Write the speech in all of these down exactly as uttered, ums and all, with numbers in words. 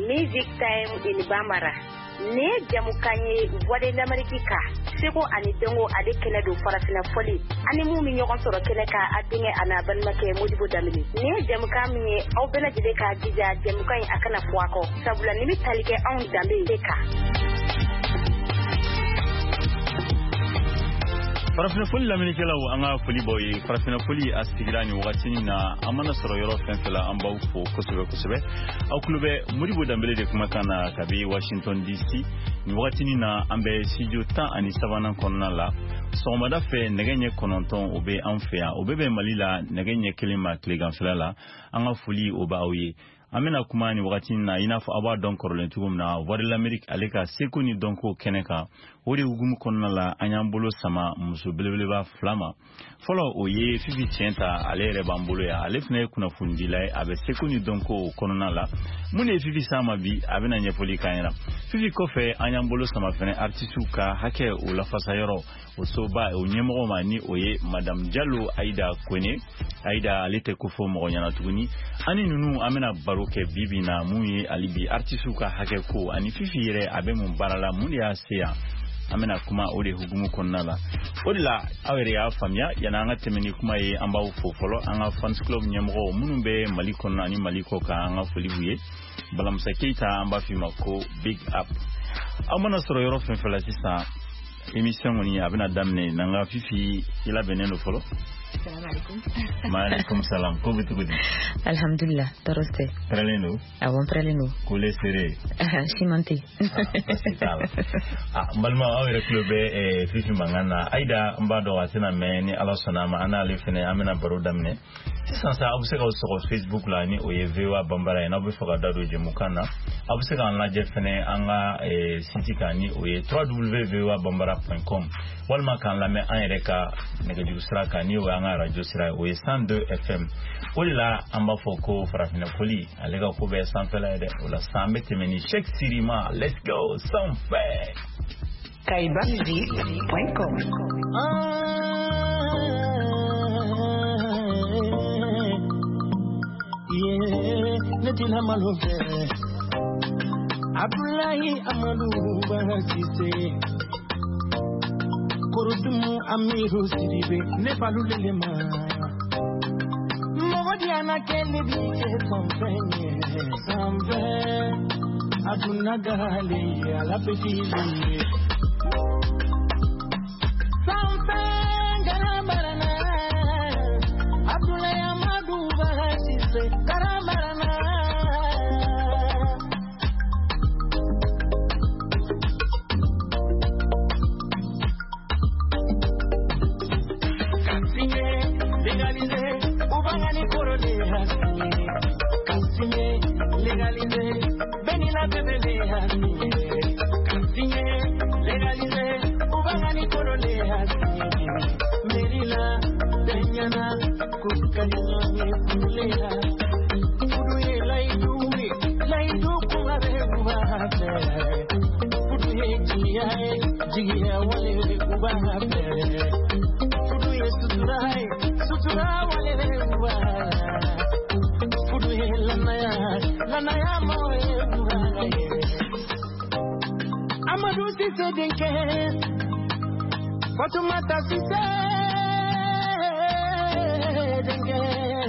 Music Time in Bambara. Ne jamukanye Voix d'Amérique seko ani dengo ade kele do farafina foli ani mu mi ñogon soro kele ka adinge ana ban make Modibo Damini ne jamuka mi aw bela jide ka dija jamuka akana fuako sabula ni talike on dambe deka farafina foli lamini kelaw anga foli boy farafina foli astigirani wakatini na amana soro yoro fenfela ambaw fo kosobe kosobe aw klube Modibo Dambele de kuma kana kabi Washington D C ni wakatini na ambe studio tan ani savana konna la somada fe negenye kononton obe anfea obebe malila negenye kelima klegan felala anga foli obaoye amena kuma ni wakatini na inafu aba don korlen tugum na Voix de l'Amérique aleka seko ni donko keneka ode ugumu konna la anyambolo sama muso belebeleba flama folo oye fifi tienta alere bambolo ya alefne kuna fundila abe seko ni donko konna la mune fifi sama bi abena nyepoli kanyera fifi kofe anyambolo sama fene artistu ka hake o la fasayoro o soba o nyemo mani oye madame Diallo Aida Kwene Aida alete kofo mo nyana tuguni ani nunu amena baroke bibi na muye alibi artistu ka hake ko ani fifi yere abe mun barala mun ya seya amena kuma ode hugumu konnala odila awere ya famia yana anga temeni kuma ye amba ufofolo anga fans club nyemro munumbe maliko nani maliko ka anga folibuye balamsa keita amba fimako big up amana soro yoro fenfela sisa émission ngoni abena damne nanga fifi ila beneno folo. Salam alaikum. Maalaikum salam. Ko bitu gudi. Alhamdulillah, toroste. Preleno. Awon preleno. Kule sere. Chimanti. Ah, balma awere club e fifi mangana aida mbado wasina meni alasona ma ana lefene amena baro damne. Sansa abuseka sur Facebook la ni oyevewa bambara ina bu foga dado jemukana abuseka na jefene anga e site kani oye w w w point bambara point com walma kan la me anreka nega jusra kani o anga radio sira oye cent deux F M olila amba foko farafina koli alega ko be sanfela de ola sambe temeni check sirima let's go sanfe kaiba music point com yeah, Natina Malove Abdullahi Amadou Bahasise Korodumu Amiru Sidibe Nebalulema Mawadiana Kelly Bike Somfenye Somfe Adunagali Alapetili Somfe Garabarana Abdullahi Amadou Bahasise Garabarana Legalize, Benila Bebeleha, Cansigne, legalize, Ubangani Coroleha, Merila, Denyana, Kuskania, Kulea, Uduye Laidui, Laidu Kumarebuate, Uduye Gia, Gia, Wale, Ubangate, Uduye Suturai, Sutura, Wale, Ubangate. Lanaya moe Amadou Sise denke Fatumata Sise denke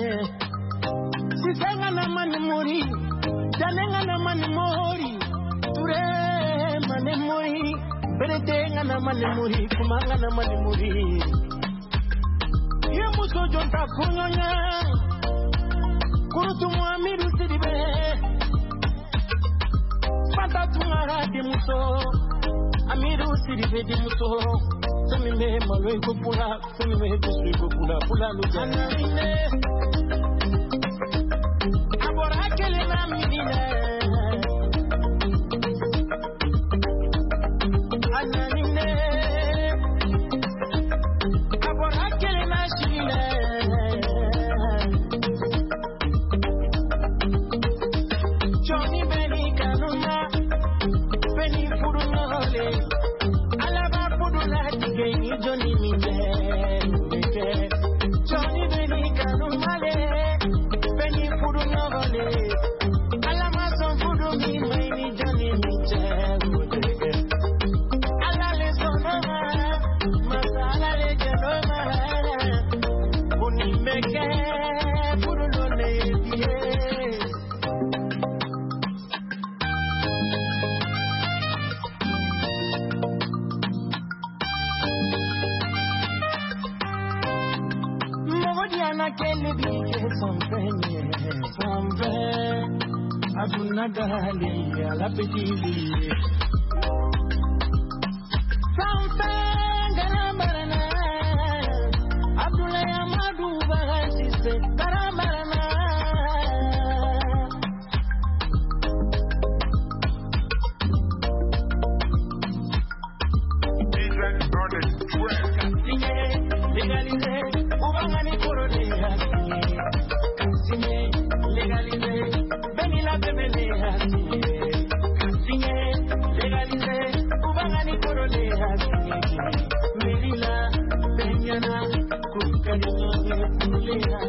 Sise ngana mani mori Jane ngana mani mori Ture mani mori Berete ngana mani mori Kuma ngana mani mori Ye muso jonta kunyonya Kurutu Muamiru Sidibe Fata Tumara di Muso Amiru Sidibe di Muso Semi me malo iko pula Semi me bisu iko pula Pula luja Anamine Abora kele na minine Anamine Abora kele na shine Johnny Minde, Johnny Benny Kanumale, Benny Purunole, Alama nagali ala petili Sampe garamarana Abdoulaye Amadou Bagasise garamarana Legalize, ubangani korone hasiye Kasinye, legalize, benila bebele hasiye Kasinye, legalize, ubangani korone hasiye Melila, benyana, kukani nyoge kuleha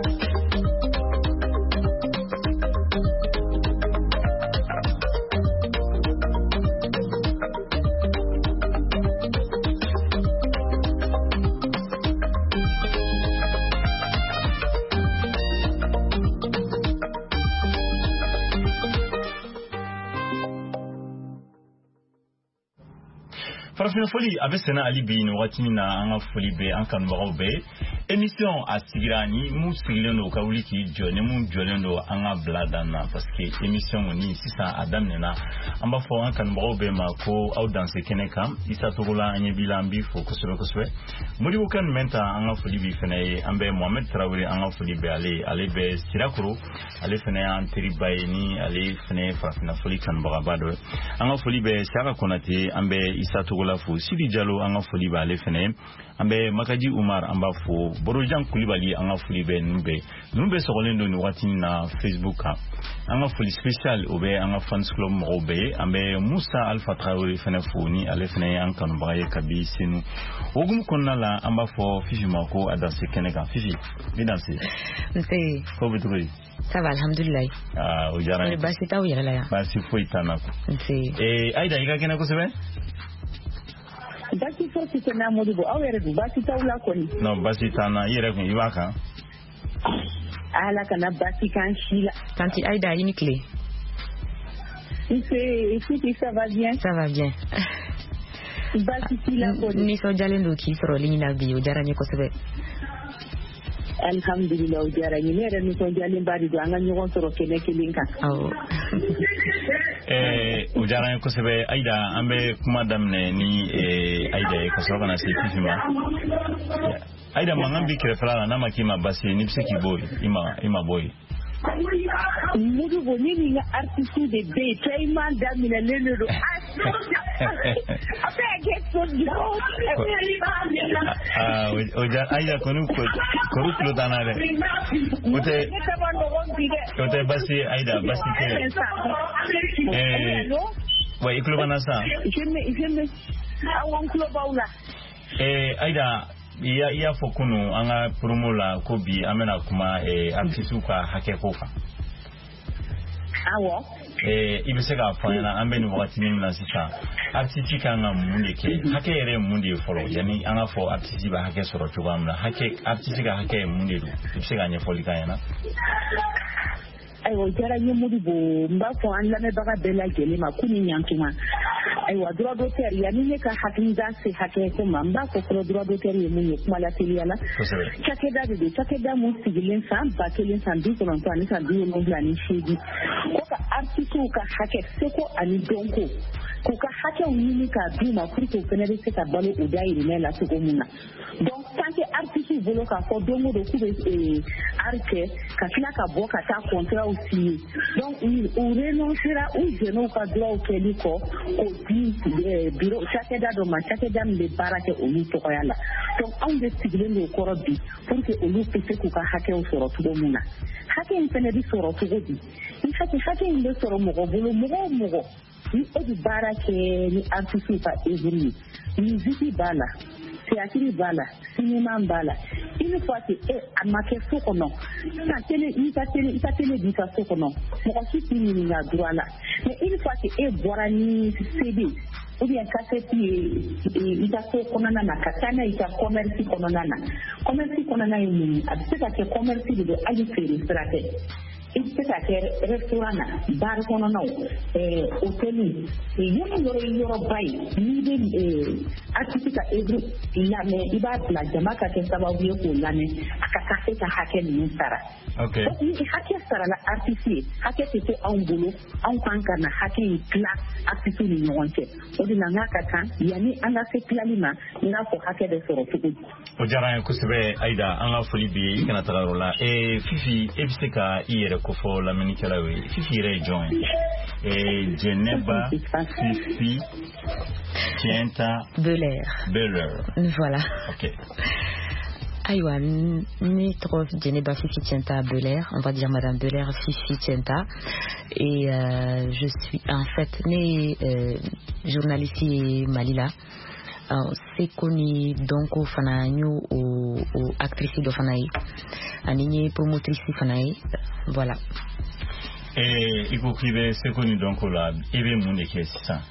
Farafina foli a bɛ sɛnɛ ali bi nin wagati na an ka foli bɛ an kanubagaw bɛɛ émission a sigira ni mun sigilen don ka wuli k'i jɔ ni mun jɔlen don an ka bila dan na parce que émission kɔni sisan a daminɛna an b'a fɔ an kanubagaw bɛɛ ma ko aw danse kɛnɛ kan Isa Togola an ɲɛ b'i la an b'i fo kosɛbɛ kosɛbɛ Modibo kan jumɛn ta an ka foli bi fɛnɛ ye an bɛ Mohamed Traoré an ka foli bɛ ale ale bɛ Sirakoro ale fɛnɛ y'an teriba ye ni ale fɛnɛ farafina foli kanubagaba dɔ an ka foli bɛ Saka Konate an bɛ Isa Togola fo Sidi Jalo an ka foli bɛ ale fɛnɛ an bɛ Makaji Umar an b'a fo Borojan Kulibali an ka foli bɛ ninnu bɛɛ ninnu bɛ sɔgɔlen don nin wagati na Facebook kan an ka foli spécial o bɛ an ka fans club mɔgɔw bɛɛ an bɛ Musa Alpha Traoré fɛnɛ fo ni ale fɛnɛ ye an kanubaga ye kabi senu ogumu kɔnɔna la an b'a fɔ Fifi ma ko a danse kɛnɛ kan Fifi i danse nse ko bɛ cogo di ça va alhamdulillah ah o diyara n ye baasi t'aw yɛrɛ la yan baasi foyi t'an na nse eh Aïda i ka kɛnɛ kosɛbɛ Basi fosi tɛ na Modibo aw yɛrɛ dun basi t'aw la kɔni non basi t'an na i yɛrɛ kun i b'a kan ala kana basi kan si la tanti Aïda i ni tile nse écoute ça va bien ça va bien basi t'i la kɔni nisɔndiyalen don k'i sɔrɔ ligne na bi o diyara n ye kosɛbɛ alhamdulillah o diyara n ye ne yɛrɛ nisɔndiyalen ba de don an ka ɲɔgɔn sɔrɔ kɛnɛ kelen kan awɔ Eh, o diyara n ye kosɛbɛ Aïda an bɛ kuma daminɛ ni eh, Aïda ye ka sɔrɔ ka na se Fifi ma Aïda mankan b'i kɛrɛfɛla la n'a ma k'i ma basi ye n'i bɛ se k'i bɔ yen i ma i ma bɔ yen Modibo ni nin ka artiste de bɛ yen cɛman daminɛlen de don a bɛ kɛ so ah o diyara Aïda kɔni kɔri tulo t'an na dɛ o tɛ o tɛ basi ye Aïda basi tɛ eh wa i tulo b'an na sa awɔ n tulo b'aw la eh Aïda i y'a i y'a fɔ kunu an ka promo la ko bi an bɛna kuma eh artistes ka hakɛ ko kan awɔ eh i bɛ se k'a fɔ an ɲɛna an bɛ nin wagati min na sisan artiste kan ka mun de kɛ hakɛ yɛrɛ ye mun de ye fɔlɔ yanni an ka fɔ artiste bɛ hakɛ sɔrɔ cogoya min na hakɛ artiste ka hakɛ ye mun de don i bɛ se k'a ɲɛfɔli k'an ɲɛna ayiwa o diyara n ye Modibo n b'a fɔ an lamɛnbaga bɛɛ lajɛlen ma k'u ni ɲantuma ayiwa droit d'auteur yanni ne ka hakilida se hakɛ ko ma n b'a fɔ fɔlɔ droit d'auteur ye mun ye kuma la teliya la cakɛda de don cakɛda mun sigilen san ba kelen san bi kɔnɔntɔn ani san bi wolonwula ani seegin ko ka artistes ka hakɛ seko ani dɔnko k'u ka hakɛw ɲini k'a d'u ma pour que u fana bɛ se ka balo u dayirimɛ la cogo min na donc tant que artistes bolo k'a fɔ don o don k'u bɛ art kɛ ka tila ka bɔ ka taa contrat signé donc u renoncera u jɛnna u ka droit kɛli kɔ k'o di bureau cakɛda dɔ ma cakɛda min bɛ baara kɛ olu tɔgɔya la donc anw de sigilen don o kɔrɔ bi pour que olu bɛ se k'u ka hakɛw sɔrɔ cogo min na hakɛ in fana bɛ sɔrɔ cogo di ni hakɛ hakɛ in bɛ sɔrɔ mɔgɔ bolo mɔgɔ o mɔgɔ ni e bɛ baara kɛ ni artiste ka œuvre ye musique b'a la théâtre b'a la cinéma b'a la une fois que e a ma kɛ so kɔnɔ sisan télé i ka télé i ka télé b'i ka so kɔnɔ mɔgɔ si t'i ɲininka droit la mais une fois que e bɔra ni C D ou bien cassette ye i ka so kɔnɔna na ka taa n'a ye i ka commerce kɔnɔna na commerce kɔnɔna ye mun ye a bɛ se ka kɛ commerce de don hali feere sira tɛ i bɛ se ka kɛ restaurant na baari kɔnɔnaw hôtel yɔrɔ yɔrɔ yɔrɔba ye n'i bɛ artiste ka œuvre lamɛn i b'a bila jama ka kɛ sababu ye k'o lamɛn a ka taa se ka hakɛ ninnu sara. Okay. Ni hakɛ sarala artiste ye hakɛ tɛ to anw bolo anw kan ka na hakɛ in tila artiste ni ɲɔgɔn cɛ o de la n k'a ka kan yanni an ka se tilali ma i n'a fɔ hakɛ bɛ sɔrɔ cogo di. O diyara n ye kosɛbɛ Aïda an ka foli b'i ye i kana taga yɔrɔ la ee Fifi e bɛ se ka i yɛrɛ kofɔ lamɛnnikɛlaw ye Fifi yɛrɛ ye jɔn ye ee Jɛnɛba Fifi Tienta Belair. Belair. Voilà. Ok. Aïwa, ni trop Djeneba Fifi Tienta Belair, on va dire Madame Belair Fifi Tienta. Et euh, je suis en fait née euh, journaliste Malila. C'est connu donc au Fanaïo, au actrice de Fanaï, Annie promotrice Fanaï. Voilà. Et il faut que c'est connu donc là, il y a mon équipe ça.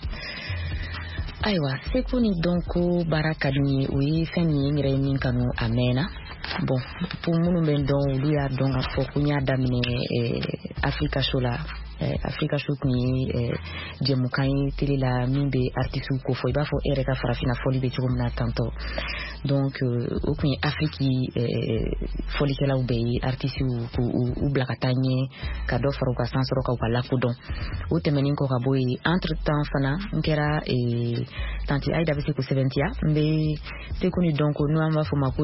Aïwa, c'est connu donc au Barakadini, oui, Fanny, Rémi Kano, Amena. Bon, pour nous, ben donc, lui a donc à Fokunia d'amener Africa Shola. Africa Show ni Djemukai télé la mimbe artiste ko foi ba fo ereka farafina foli be chugumna tanto donc okuni Afrique foli kala ube artiste ku u blakatanye ka do faro ka sansoro ka la kudon o temeni ko ka boy entre temps fana ngera e tanti Aïda be ko seventia mbe c'est connu donc nous amba fo mako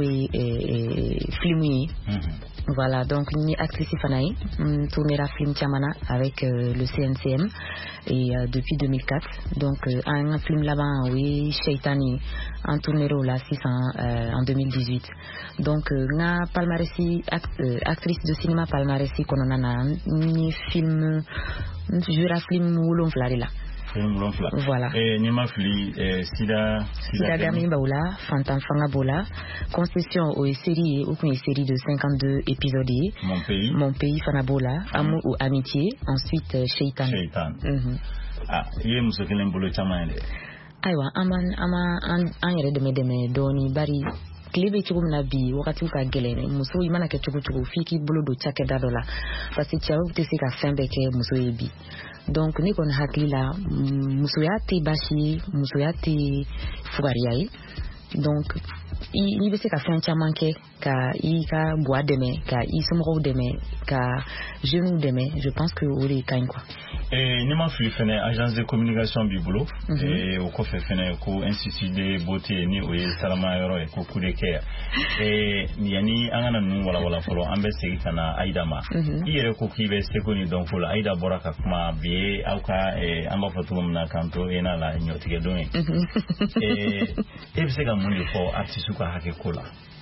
e filmi. Voilà, donc ni actrice Fanaï tourner la film Tiamana avec euh, le C N C M et euh, depuis deux mille quatre donc euh, un film là-bas oui Shaitani en tourner là six cents euh, en deux mille dix-huit donc na euh, palmarèsi act, euh, actrice de cinéma palmarèsi kononana ni film jura film wulon flarila. Voilà. Et Nima Fli, Sida, Sida Gami Baoula, Fantan Fanga Bola, concession aux séries, ou une série de cinquante-deux épisodes. Mon pays. Mon pays Fanabola, Amour ou Amitié, ensuite Shaitan. Shaitan. Ah, il y a un monsieur qui l'a boulé chamane. Aïwa, aman, aman, an yere de me de me doni bari. Klebe chugum na bi wakati uka gelene muso imana ke chugu chugu fiki bolo do chake dadola parce que tiawo tese ka fembe ke muso ebi donc ni kon hakli la muso ya te bashi muso ya te fugariai donc i ni bese ka fencha manke ka i ka bois deme ka i somro deme ka genou deme je pense que ori kain quoi. Et Nima Fli fene agence de communication bibolo et au coffre fene ko institut de beauté ni o salama yoro e ko kudeke et yani angana nu wala wala folo ambe segi kana Aïda ma ire ko kibe sekoni donc folo Aïda boraka kuma bi auka e amba fotum na kanto ena la nyotige don et e bisega muni fo artisuka hake kola.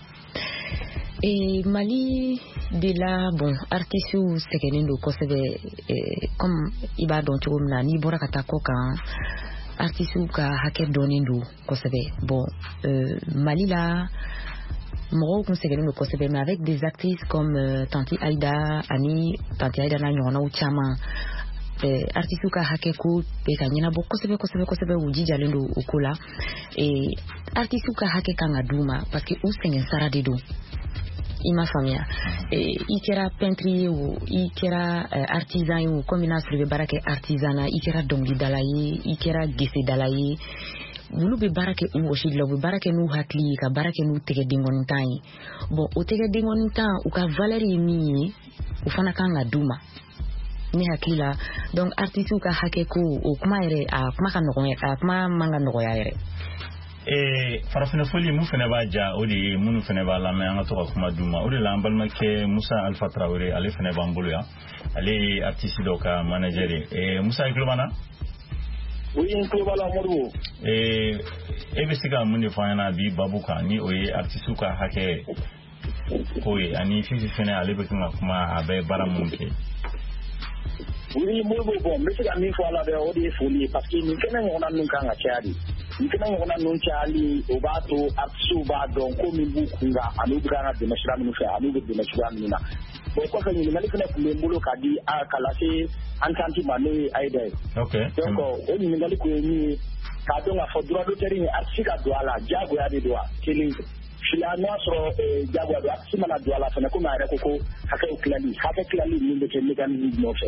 Et Mali de là bon artiste ou sekenindo kosebe comme iba don chumna ni bora katako kan artiste ou ka hake donindo kosebe bon euh, Mali là mo ko sekenindo kosebe mais avec des actrices comme euh, Tanti Aïda Ani Tanti Aïda na nyona u chama eh, artiste ou ka hake ko pe kanyina bo kosebe kosebe kosebe uji jalendo ukula et artiste ou ka hake kan aduma parce que ou sengen sara dedo ima famia e ikera peintrier ou ikera uh, artisan ou combina sur barake artisana ikera dongi dalaye ikera gese dalaye wulu be barake u oshidlo be barake nu hakli ka barake nu tege dingon tan bon o tege dingon tan u ka valeri mi u fana kanga duma ni hakila donc artiste u ka hake ko o kuma ere a kuma ka nogo a kuma manga nogo ya ere. Et farafina foli mu fene ba ja odi munu fene ba la me anga to kuma duma odi la mbalma ke Musa Alpha Traoré ale fene ba mbulu ya ale artiste doka manager e Musa Iklobana oui Iklobala modu e e besiga munde fana bi babuka ni oye artiste ka hake koye ani fifi fene ale be kuma abe baramunke. Oui, moi, bon, mais c'est la même fois là, on est folie parce que nous tenons on a nous quand à Tchadi. Nous tenons on a nous Tchadi, au bateau, à Tsuba, donc comme nous kunga, à nous grands de Machra nous fait, à nous de Machra nous na. Bon, quoi que nous n'allons pas le boulot qu'a dit à Kalasé, en tant mané Aïda. Ok. Donc, on nous n'allons pas ni, car donc à faudra le terrain, à Tsika douala, Diago a des doigts, qu'il filana sur Diago a Simana douala, ça n'a comme un recoco, Haka Klali, Haka Klali, nous de Mécanisme de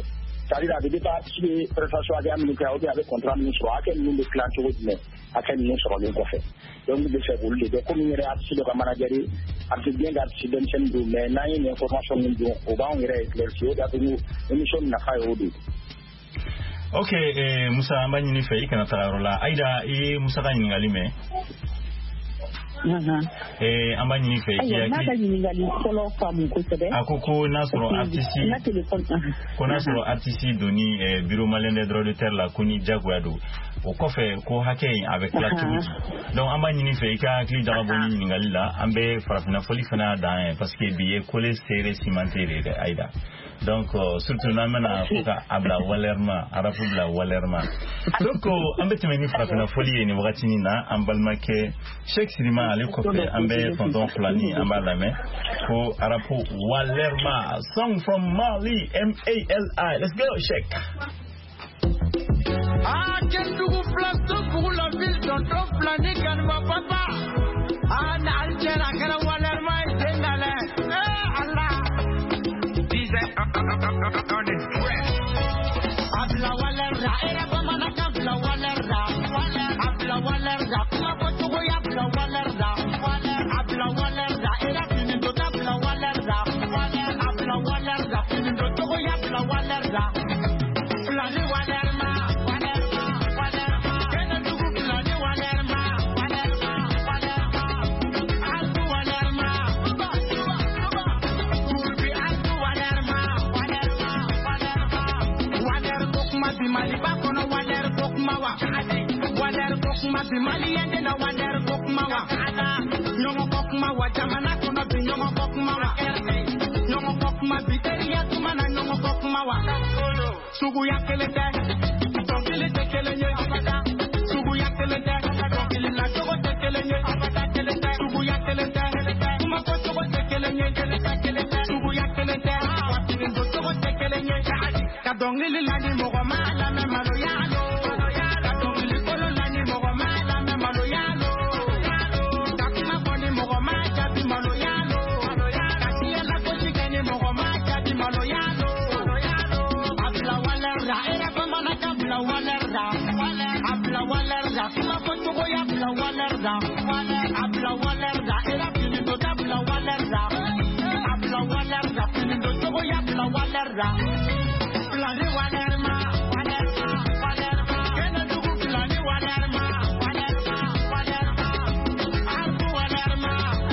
c'est-à-dire a bɛ pas ci prestation hakɛya minnu kɛ ou bien a bɛ contrat minnu sɔrɔ hakɛ minnu bɛ tilan cogo jumɛn hakɛ ninnu sɔrɔlen kɔfɛ donc n bɛ fɛ k'olu de dɔn komi n yɛrɛ ye artiste dɔ ka manager ye artiste bien que artiste denmisɛnnin don mais n'an ye nin information min don o b'anw yɛrɛ éclaircir o de y'a to émission nafa ye o de ye. Ok, eh, Musa an b'a ɲini fɛ i kana taga yɔrɔ la Aïda i ye Musa ka ɲininkali mɛn. Eh, an b'a ɲini fɛ i k'i hakili. N'a ka ɲininkali fɔlɔ faamu kosɛbɛ. A ko ko n'a sɔrɔ artiste ko n'a sɔrɔ artiste donni eh, bureau malien des droits de terre la ko ni jagoya don o kɔfɛ ko hakɛ in a bɛ tila cogo di donc an b'a ɲini fɛ i ka hakili jagabɔ ni ɲininkali la an bɛ farafinna fɔli fana dan ye parce que bi ye kole seere cimenté de dɛ Aïda donc uh, surtout n'an bɛna fo ka a bila walɛrima arabu bila walɛrima donc uh, an bɛ tɛmɛ ni farafinna fɔli ye nin wagatinin na an balimakɛ Sheikh Sirima ale kɔfɛ an bɛ tonton Fulani an b'a lamɛn ko arabu walɛrima song from Mali M A L I let's go Sheikh. Ah, quel nouveau plateau pour la ville tonton Fulani Kanba papa. Ah, n'altera kara walɛrima itengale. Eh Allah. On is dressed. Abla walerra, era bamana kabla walerra. Abla walerra, kuma kotugo ya abla walerra. Abla walerra, era finindo abla walerra. Abla walerra, finindo togo ya abla walerra. Fulani walerma, walerma, walerma. Kena dugu fulani walerma, walerma, walerma. Altu walerma, tuba, tuba, tuba. Kurbi altu walerma. Mali bakono waler bokmawa waler bokma bi mali yende na waler bokmawa nyongo bokmawa jamana kono bi nyongo bokmawa nyongo bokma bi teriya tumana nyongo bokmawa sugu yakelete tokile tekelenye sugu yakelete tokile la togo tekelenye sugu yakelete kuma ko togo tekelenye sugu yakelete watine do togo tekelenye kadongili la ni mo mala me maloyalo kadongili kolo la ni mo mala me maloyalo takima boni mo maja bi maloyalo katia la koji gani mo maja bi maloyalo abla walerra era kama na kabla walerra abla walerra kuma koto go ya abla walerra abla walerra era fini do abla walerra abla walerra fini do go ya abla walerra Fulani walerma, walerma, walerma. Kena dugu fulani walerma, walerma, walerma. Altu walerma,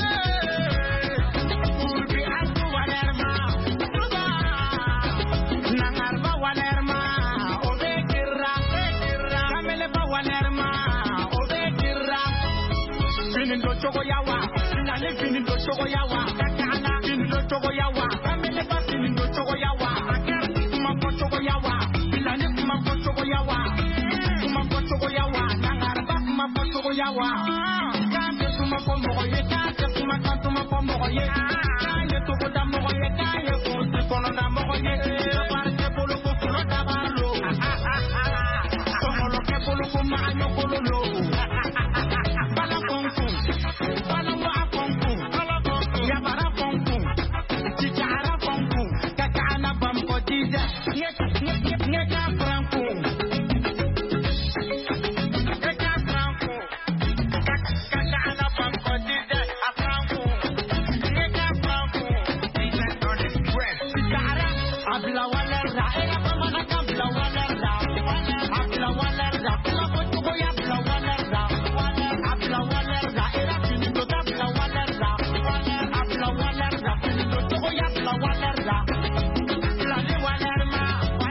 Urbi altu walerma. Tuba, Nangarba walerma, Obe kirra, Kameleba walerma, Obe kirra. Finindo chogo yawa, Finale finindo chogo yawa, Kakana finindo chogo yawa, Kameleba finindo chogo yawa. Chogo yawa, bilani kuma ko chogo yawa, kuma ko chogo yawa, nangarba kuma ko chogo yawa. Kande kuma ko moye, kande kuma kantu kuma ko moye. Kande to ko da moye, kande ko se kono da moye. Parte polo ko kono da balo. Como lo que polo ko maño polo lo. Bala konku, bala mo akonku, ya bara konku, chichara konku, kakana bam ko dize. Nega Franco, Nega Franco, Kakana Franco, Dize a Franco, Nega Franco, Dize on the dress. Cara, Abla Walerra, era Bamana Kabla Walerra, Abla Walerra, Kula Kotugo Yabla Walerra, Abla Walerra, era Finido Abla Walerra, Abla Walerra, Finido Togo Yabla Walerra, Fulani Walerma.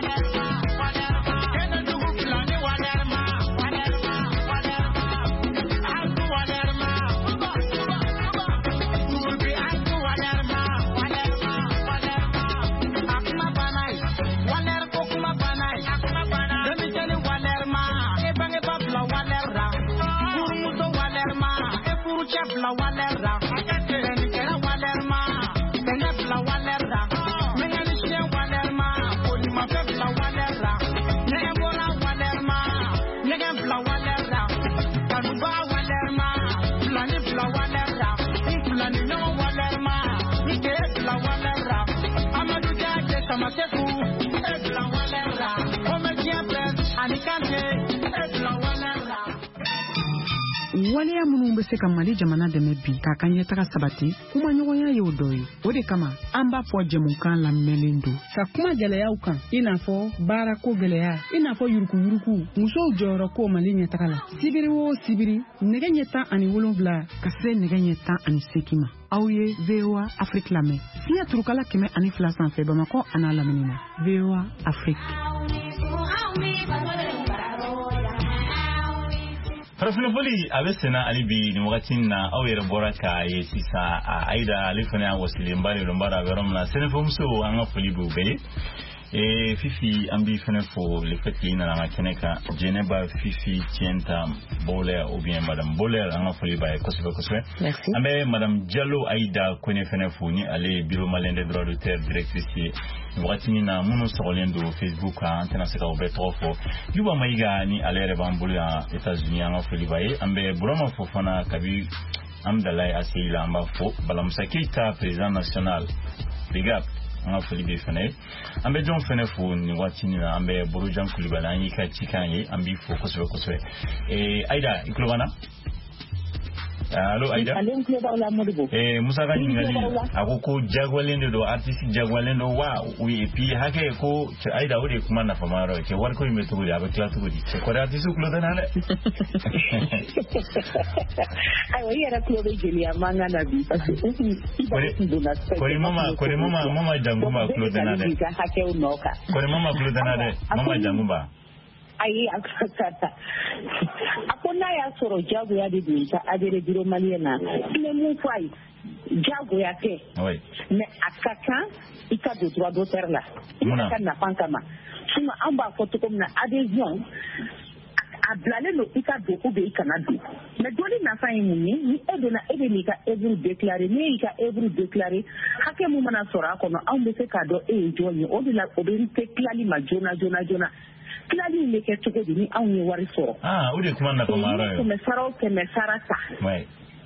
La walerra, ni kera walerma, kenya la walerra, mengani shia walerma, poli ma fe la walerra, nega bola walerma, nega la walerra, kanuba walerma, fulani la walerra, fulani no walerma, ni kera la walerra, amadu jaje samateku, la walerra. waleya minnu bɛ se ka Mali jamana dɛmɛ bi k'a ka ɲɛtaga sabati kuma ɲɔgɔnya ye o dɔ ye. O de kama an b'a fɔ jɛmukan lamɛnlen don ka kuma gɛlɛyaw kan i n'a fɔ baarako gɛlɛya i n'a fɔ yuruguyurugu musow jɔyɔrɔ ko Mali ɲɛtaga la sibiri o sibiri nɛgɛ ɲɛ tan ani wolonwula ka se nɛgɛ ɲɛ tan ani seegin ma. Aw ye V O A Afrique lamɛn fiɲɛ turukala kɛmɛ ani fila sanfɛ Bamakɔ a n'a lamini na. V O A Afrique. Farafulfuli a bɛ senna hali bi nin wagati na aw yɛrɛ bɔra k'a ye sisan Aida ale fana y'a wasilenba de don baara a bɛ yɔrɔ min na sɛnɛfɔmuso an ka foli b'u bɛɛ ye. Et Fifi an b'i fana fo le fait que i nana an ka kɛnɛ kan Jɛnɛba Fifi Tienta Bolaire ou bien Madame Bolaire an ka foli b'a ye kosɛbɛ kosɛbɛ. Merci. An bɛ Madame Diallo Aïda Kone fana fo ni ale ye bureau malien des droits d'auteur directrice ye wagati min na minnu sɔgɔlen don Facebook kan an tɛna se ka o bɛɛ tɔgɔ fɔ Juba Mayiga ni ale yɛrɛ b'an bolo yan États-Unis an ka foli b'a ye. An bɛ Burama fo fana kabi Amdalaye Aseyi la an b'a fo Balamusa Keita président national Bigap an ka foli bɛ fana ye. An bɛ jɔn fana fo nin waati in na an bɛ Borojan Kulibali an y'i ka cikan ye an b'i fo kosɛbɛ kosɛbɛ. Eh, Aïda i tulo b'an na? Allo Aïda? Ale tulo b'aw la Modibo. Eh, Musa ka ɲininkali a ko ko jagoyalen de don artiste jagoyalen don wa oui et puis hakɛ ko Aïda o de ye kuma nafama yɔrɔ ye cɛ wariko in bɛ cogo di a bɛ tila cogo di cɛ kɔrɔ artiste tulo tɛ na dɛ. Ayiwa i yɛrɛ tulo bɛ jeliya mankan na bi parce que kɔri mama kɔri mama mama Jangunba tulo tɛ na dɛ. Kɔri mama tulo tɛ na dɛ mama Jangunba. Ayi a kata a ko n'a y'a sɔrɔ jagoya de don ka adhéré bureau malien na n bɛ mun fɔ a ye jagoya tɛ mais a ka kan i ka don droit d'auteur la i ka nafa kama sinon an b'a fɔ cogo min na adhésion a bilalen don i ka don ou bien i kana don mais doni nafa ye mun ye ni e donna e bɛ n'i ka œuvre déclaré ne y'i ka œuvre déclaré hakɛ mun mana sɔrɔ a kɔnɔ anw bɛ se k'a dɔn e ye jɔn ye o de la o bɛ se tilali ma joona joona joona. Tilali in bɛ kɛ cogo di ni anw ye wari sɔrɔ. Ah o de kuma nafama yɔrɔ ye. Kɛmɛ sara o kɛmɛ sara ta. Ouais.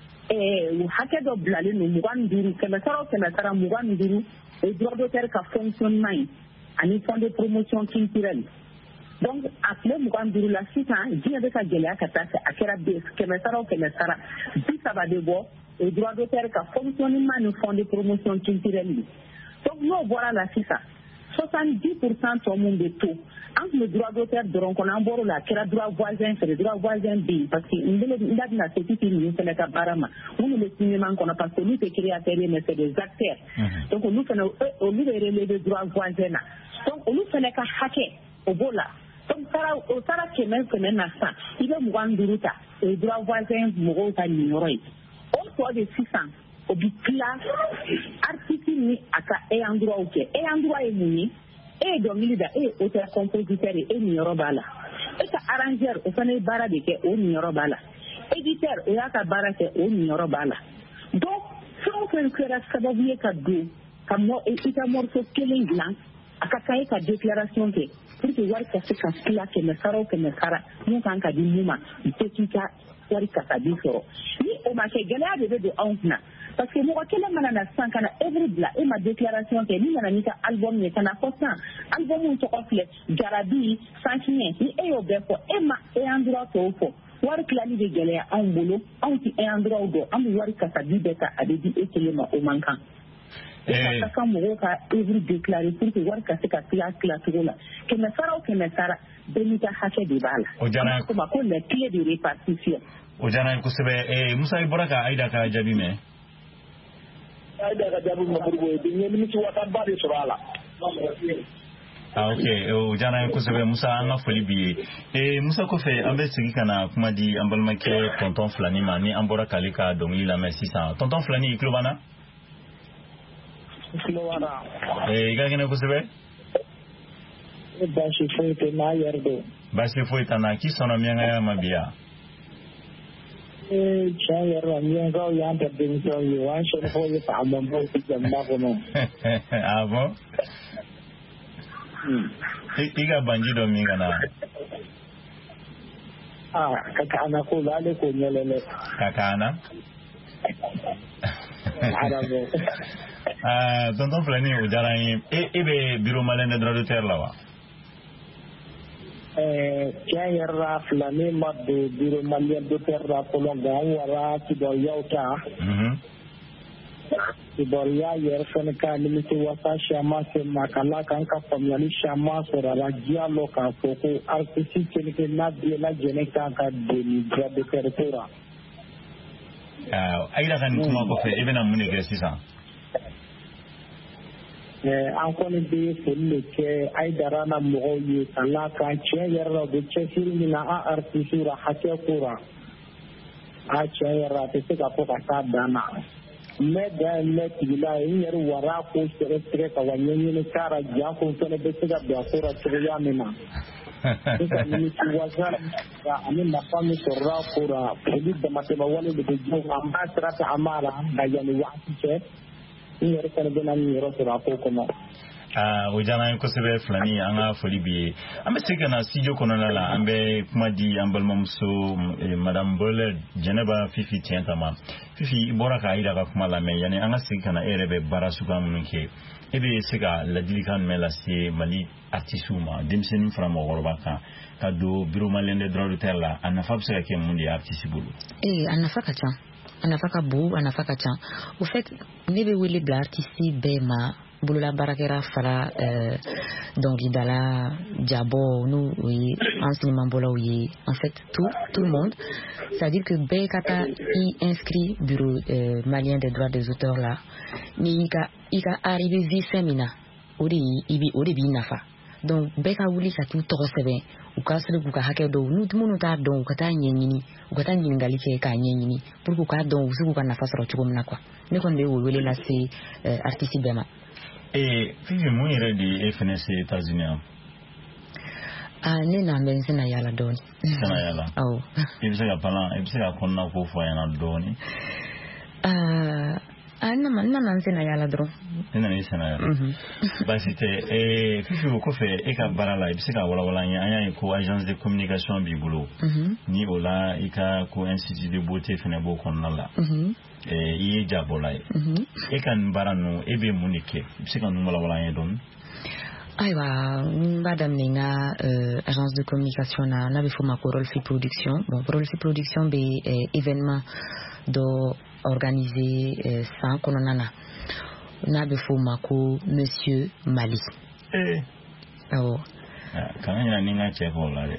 Ɛɛ hakɛ dɔ bilalen don mugan ni duuru kɛmɛ sara o kɛmɛ sara mugan ni duuru o droit d'auteur ka fonctionnement ye ani fond de promotion culturelle. Donc a tile mugan duuru la sisan diɲɛ bɛ ka gɛlɛya ka taa fɛ a kɛra kɛmɛ sara o kɛmɛ sara bi saba de bɔ o droit d'auteur ka fonctionnement ni fond de promotion culturelle. Donc n'o bɔra la sisan soixante-dix pour cent tɔ mun bɛ to an tun bɛ droit d'auteur dɔrɔn kɔnɔ an bɔr'o la a kɛra droit voisin fɛ droit voisin bɛ yen parce que n bɛ n da bɛna se titi ninnu fana ka baara ma minnu bɛ signement kɔnɔ parce que olu tɛ créateurs ye mais c'est des acteurs donc olu fana olu bɛ relever droit voisin na donc olu fana ka hakɛ o b'o la donc sara o sara kɛmɛ kɛmɛ na sisan i bɛ mugan duuru ta o ye droit voisin mɔgɔw ka ninyɔrɔ ye o tɔ de sisan o bi tila artiste ni a ka ayant droit kɛ ayant droit ye mun ye e ye dɔnkili da e ye auteur compositeur ye e niyɔrɔ b'a la e ka arrangeur o fana ye baara de kɛ o niyɔrɔ b'a la éditeur o y'a ka baara kɛ o niyɔrɔ b'a la donc fɛn o fɛn kɛra sababu ye ka don ka i ka morceau kelen dilan a ka kan e ka déclaration kɛ pour que wari ka se ka tila kɛmɛ sara o kɛmɛ sara mun kan ka di mun ma bɛɛ k'i ka wari kasabi sɔrɔ ni o ma kɛ gɛlɛya de bɛ don anw kunna parce que mɔgɔ kelen mana na sisan ka na œuvre bila e ma déclaration kɛ ni nana n'i ka album ye ka na fɔ sisan album tɔgɔ filɛ jarabi sanfiɲɛ ni e y'o bɛɛ fɔ e ma ayant droit tɔw fɔ wari tilali bɛ gɛlɛya anw bolo anw tɛ ayant droit dɔn an bɛ wari kasabi bɛɛ ta a bɛ di e kelen ma o man kan e ka kan mɔgɔw ka œuvre déclaré pour que wari ka se ka tila tila cogo la kɛmɛ sara o kɛmɛ sara bɛɛ n'i ka hakɛ de b'a la o diyara an b'a fɔ ko les clés de répartition o diyara n ye kosɛbɛ Musa i bɔra ka Aïda ka jaabi mɛn. Aïda ka jaabi ma Modibo ye n ye nimisi wasaba de sɔrɔ a la. Ah ok o diyara n ye kosɛbɛ Musa an ka foli b'i ye Musa kɔfɛ an bɛ segin ka na kuma di an balimakɛ tonton Filani ma ni an bɔra k'ale ka dɔnkili lamɛn sisan tonton Filani i tulo b'an na. I tulo b'an na. I ka kɛnɛ kosɛbɛ. Baasi foyi tɛ n'a yɛrɛ don. Baasi foyi t'an na k'i sɔnna miyankaya ma bi yan. Ee tiɲɛ yɛrɛ la miyankaw y'an ta denmisɛnw ye wa an sɛnɛfɔw ye faamabaw tɛ jamana kɔnɔ. Ah bon? I ka banji dɔ min ka na. Ah ka kan na ko la ale k'o ɲɛlɛlɛ. Ka kan na. Arabe. Ah tonton Filani o diyara n ye e bɛ bureau malien des droits d'auteur la wa? Ɛɛ tiɲɛ yɛrɛ la fila ne ma don bureau malien docteur la fɔlɔ nka n wara kibaruyaw ta kibaruya yɛrɛ fɛnɛ ka nimisi wasa caman se ma ka la kan ka faamuyali caman sɔrɔ a la diya lɔ k'a fɔ ko artiste kelen n'a bɛɛ lajɛlen kan ka don nin droit d'auteur ko la. Ayida ka nin kuma kɔfɛ i bɛna mun de kɛ sisan? an kɔni bɛ foli de kɛ Ayidara na mɔgɔw ye ka la kan tiɲɛ yɛrɛ la u bɛ cɛsiri min na an artiste la hakɛ ko la a tiɲɛ yɛrɛ la a tɛ se ka fɔ ka taa dan na mais da ne tigila n yɛrɛ wara ko sɛgɛ sɛgɛ ka wa ɲɛɲini kara jan ko fɛnɛ bɛ se ka bila ko la cogoya min na sisan nimisi wasa ani nafa min sɔrɔla ko la foli damatɛmɛ wale de bɛ jɔ an b'a sira ta an b'a la nka yanni waati cɛ n yɛrɛ fɛnɛ bɛna nin yɔrɔ sɔrɔ a ko kɔnɔ. o diyara an ye kosɛbɛ Filani an ka foli b'i ye an bɛ se ka na studio kɔnɔna la an bɛ kuma di an balimamuso madame Bole Jɛnɛba Fifi Tiɲɛta ma. Fifi i bɔra ka Ayida ka kuma lamɛn yanni an ka segin ka na e yɛrɛ bɛ baara suguya minnu kɛ e bɛ se ka ladilikan jumɛn lase Mali artistes ma denmisɛnnin fara mɔgɔkɔrɔba kan ka don bureau malien des droits d'auteur la a nafa bɛ se ka kɛ mun de ye artiste bolo? Eh, a nafa ka ca a nafa ka bon a nafa ka ca au fait ne bɛ wele bila artiste bɛɛ ma bolola baarakɛra fara euh, dɔnkilidala jabɔ n'o ye enseignement bɔlaw ye en fait tout tout le monde c'est à dire que bɛɛ ka taa i inscrit bureau euh, malien des droits des auteurs la ni i ka i ka art i bɛ vi fɛn min na o de i bi o de b'i nafa donc bɛɛ ka wuli ka t'u tɔgɔ sɛbɛn u ka sɔrɔ k'u ka hakɛ dɔw n'u minnu t'a dɔn u ka taa ɲɛɲini u ka taa ɲininkali kɛ k'a ɲɛɲini pour que u k'a dɔn u bɛ se k'u ka nafa sɔrɔ cogo min na quoi ne kɔni bɛ o wele lase euh, artiste bɛɛ ma. Eh, Fifi mun yɛrɛ de e fɛnɛ se États-Unis? Ah, ne n'an bɛ n sena yala dɔɔni. Sena yala? Awɔ. I bɛ se ka plan, i bɛ se ka kɔnɔna ko fɔ an ɲɛna dɔɔni? Ah, ah na n nana n sena yala dɔrɔn. I nana i sena yala? Baasi tɛ. Eh, Fifi o kɔfɛ e ka baara la i bɛ se ka walawala an ye an y'a ye ko agence de communication b'i bolo. Ni o la i ka ko institut de beauté fɛnɛ b'o kɔnɔna la. I ye jabɔla ye e ka nin baara ninnu e bɛ mun de kɛ i bɛ se ka ninnu walawala an ye dɔɔni? Ayiwa n b'a daminɛ n ka agence de communication na n'a bɛ f'o ma ko Rolfi production bon Rolfi production bɛ événement dɔ organiser san kɔnɔna na n'a bɛ f'o ma ko Monsieur Mali. Awɔ. Kana ɲinɛ ni n ka cɛ k'o la dɛ.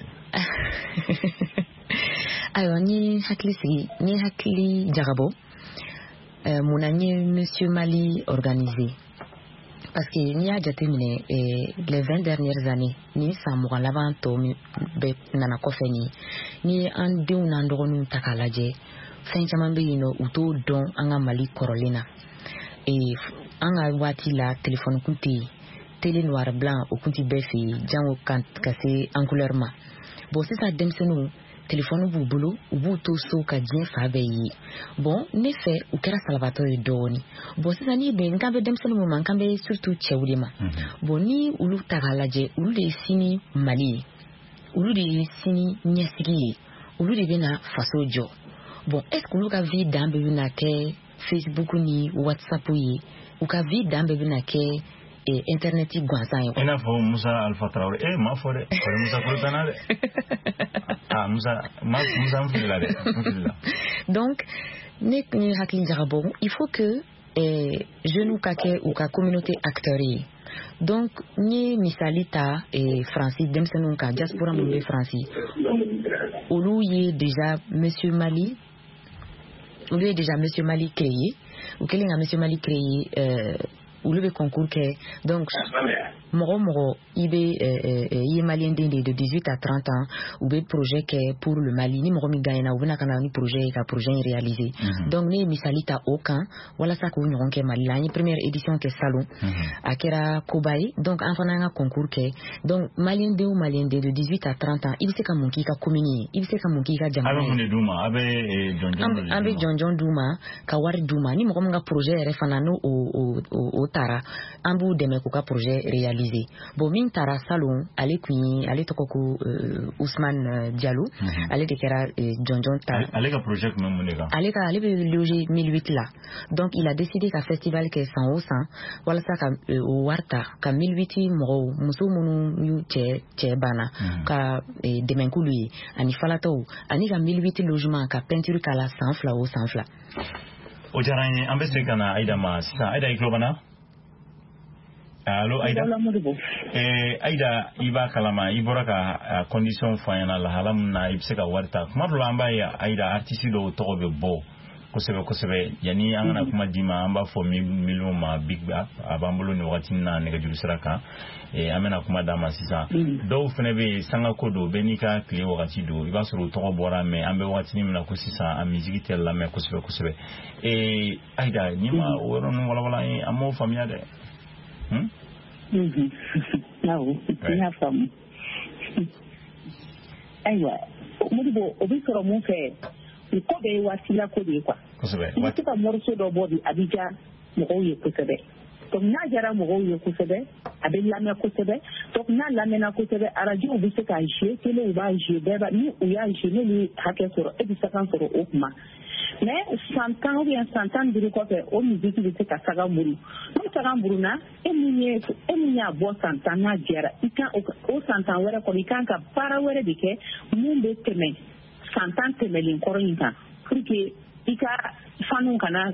Ayiwa ni hakili sigi ni hakili jagabɔ. Euh, mon ami Monsieur Mali organisé parce que ni a jateminɛ eh, les vingt dernières années ni san mugan laban tɔ min bɛ nana kɔfɛ ni ni an denw n'an dɔgɔninw ta k'a lajɛ fɛn caman bɛ yen nɔ u t'o dɔn an ka Mali kɔrɔlen na eh, an ka waati la téléphone kun tɛ yen télé noir blanc o kun tɛ bɛɛ fɛ yen jango kan ka se en couleur ma bon sisan denmisɛnninw téléphone b'u bolo u b'u to so ka diɲɛ fa bɛɛ ye bon ne fɛ u kɛra salabatɔ ye dɔɔni bon sisan ni bɛn n kan bɛ denmisɛnnin min ma n kan bɛ surtout cɛw de ma bon ni olu ta k'a lajɛ olu de ye sini Mali ye olu de ye sini ɲɛsigi ye olu de bɛna faso jɔ bon est ce que olu ka vie dan bɛɛ bɛna kɛ Facebook ni WhatsApp ye u ka vie dan bɛɛ bɛna kɛ et internet gansan ye. I n'a fɔ Musa Alpha Traoré eh ma fɔ dɛ o Musa Kulibana dɛ ah Musa ma Musa n filila dɛ n filila. Donc ne ni hakili jagabɔ il faut que eh, jeunes ka kɛ u ka communauté acteurs ye donc ni misali ta eh, Fransi denmisɛnninw kan diaspora min bɛ Fransi olu ye déjà Monsieur Mali olu ye déjà Monsieur Mali créé u kɛlen ka Monsieur Mali créé euh, olu bɛ concours kɛ donc mɔgɔ mɔgɔ i bɛ i ye malien den de de dix-huit à trente ans u bɛ projet kɛ pour le Mali ni mɔgɔ min gagnera u bɛna ka na ni projet ye ka projet in réaliser donc ne ye misali ta o kan walasa k'o ɲɔgɔn kɛ Mali la an ye première édition kɛ salon a kɛra koba ye donc an fana an ka concours kɛ donc malien den o malien den de dix-huit à trente ans i bɛ se ka mun k'i ka commune ye i bɛ se ka mun k'i ka jamana ye a bɛ mun de d'u ma a bɛ jɔnjɔn an bɛ jɔnjɔn d'u ma ka wari d'u ma ni mɔgɔ min ka projet yɛrɛ fana n'o o o o taara an b'u dɛmɛ k'u ka projet réaliser réalisé. Bon min tara salon ale kuni ale toko euh, Ousmane Diallo mm -hmm. ale de kera euh, John John ta ale ka projet même monega ale ka ale be loger mille huit là. Donc il a décidé qu'à festival que cent au cent wala sa ka euh, warta ka mille huit mo muso munu yu che che bana mm -hmm. ka eh, demenkulu yi ani falato ani ka mille huit logement ka peinture kala cent fla au cent fla. O jaranye ambese kana Aida ma sisa Aida iklobana. Allo Aida. Eh Aida iba kalama ibora ka condition fayana la halam na ibseka warta. Kuma lamba ya Aida artiste do tobe bo. Kosebe kosebe yani angana kuma dima amba fo million ma big ba abambulo ni wakati na nega julisiraka e amena kuma dama sisa do fene be sanga kodo benika kle wakati do iba suru to bora me ambe wakati ni mna ko sisa a musique tel la me kosebe kosebe e Aida nima woron wala wala amo famia de hm mhm nawo ya fam aywa mudibo obisoro mo fe ko be wasila ko de kwa kosebe wati ka morso do bodi abija mo ko ye kosebe to na jara mo ko ye kosebe abilla me kosebe to na la me na kosebe araji obi se ka je tele ba je beba ni o ya je ni hake soro e bi sakan soro okuma mais santan ou bien santan de ko fe o musique de se ka saga muri no saga muri na e minye e minya bo santan na jara ika o santan wera ko ni kan ka para wera dike mumbe teme santan temelin korinta porque ika fanu kana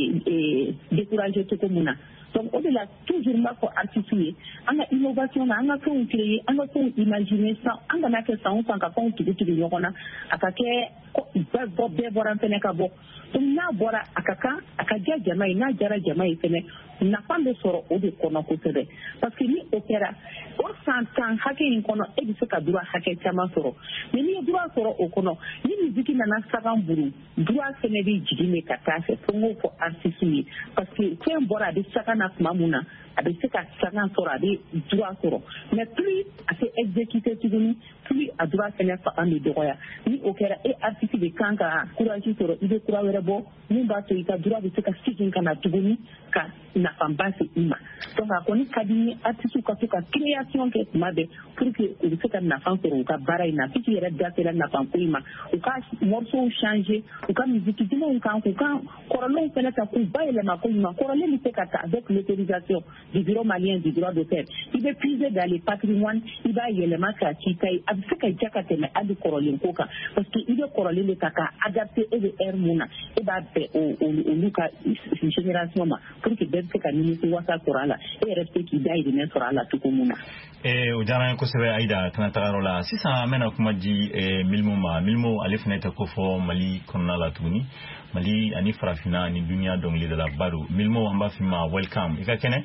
eh décourager tout comme na donc au delà toujours ma ko artiste anga innovation na anga ko créer anga ko imaginer ça anga na ke ça on ka ko tudu tudu yokona akake ko ba bo be boran tene ka bo tum na bora akaka akaja jamai na jara jamai tene na pande soro o de kono ko tebe parce que ni opéra o santan hake in kono e bi ka dura hake chama soro mais ni dura soro o kono ni musique na na sagan buru dura sene bi jigine katase fongo ko artiste parce que fen bora de sagan na mamuna avec ce qu'a sagan soro de dura soro mais plus à se exécuter tuduni plus à dura sene fa en de roya ni opéra et artiste de kanka courage soro ide courage bo ni ba to ita dura de ce ka sikin kana tuduni ka na fambase ima donc akoni kadini artiste ka to ka création ke mabe pour que le fait na fan soro ka bara ina fiki yere datela na fan ima o ka morceau changer o ka musique dimo o ka ko ka korolo fele ta ku baile ma ko ima korolo ni se kata avec l'autorisation du bureau malien du droit d'auteur il veut puiser dans les patrimoines il va yele ma ka chikai avec ka jakate me adi korolo koka parce que il est korolo le kaka adapté et de air muna et ba be o o luka génération ma pour que ben se ka ni ko wasa korala et respect qui dai de mettre ala tout komuna e o jana ko sebe Aida kana tagarola sisa mena kuma ji e milmo ma milmo alifna ta ko fo mali konna la tuni mali ani farafina ni dunia dongli de la baru milmo amba fima welcome ika kene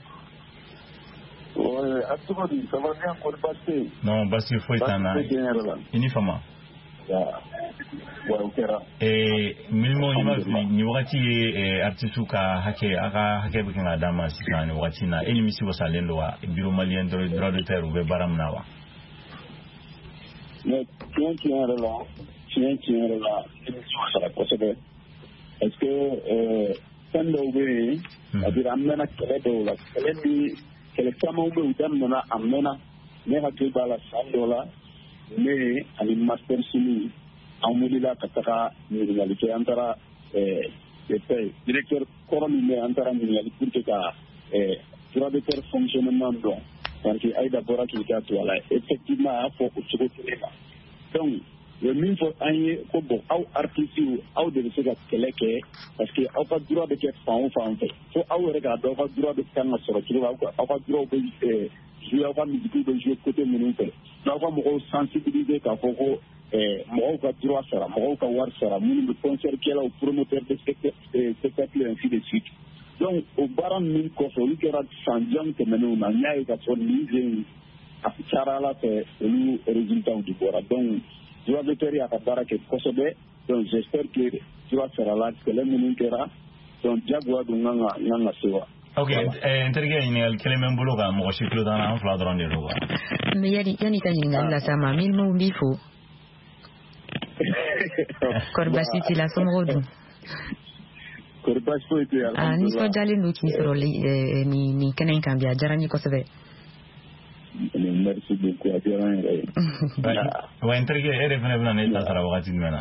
ouais absolument ça va bien pour passer non basi foi tana ini fama ya wa ukera e milmo ima ni wakati e artistu ka hake aka hake bikina dama sisa ni wakati na eni misi wasalendo wa bureau malien de droit d'auteur ou baram nawa mais tiens tiens là tiens tiens là ça la possible est-ce que euh sendo be abira amena keledo la kelebi kele kama ube udamna amena ne hatu bala sandola mais ani master sini amulila kataka ni réalité antara eh le directeur coronel antara ni réalité pour que ka eh droit de faire fonctionnement donc donc Aida bora ki ka to ala effectivement faut que tu retrouves donc le min faut anye ko bo au artiste au de se ka keleke parce que au pas droit de faire fan fan faut au rega do pas droit de faire na soro tu au pas droit de eh je vais avoir musique de jouer côté mon fait donc on va sensibiliser ka faut eh mo ka droit sera mo ka war sera mun concert kela au promoteur de spectacle ainsi de suite donc au baran min ko so li kera sanjang te menu na nyaay ka so ni je a charala te lu résultat du bora donc je vais faire ya ka barake ko so be donc j'espère que tu vas faire la que le mun kera donc jagwa du nganga nganga sewa ok eh interge ni al keleme mbulo ga mo shiklo dana en fla dron de roba mais yani yani ka ni ngala sama mil mo mbifo korbasi ti la somrodu korbasi ti ala ah ni so jale no ki soro ni ni kenen kambia jarani ko sebe beaucoup à dire ouais intrigue et revenez venir neta sara wakati mena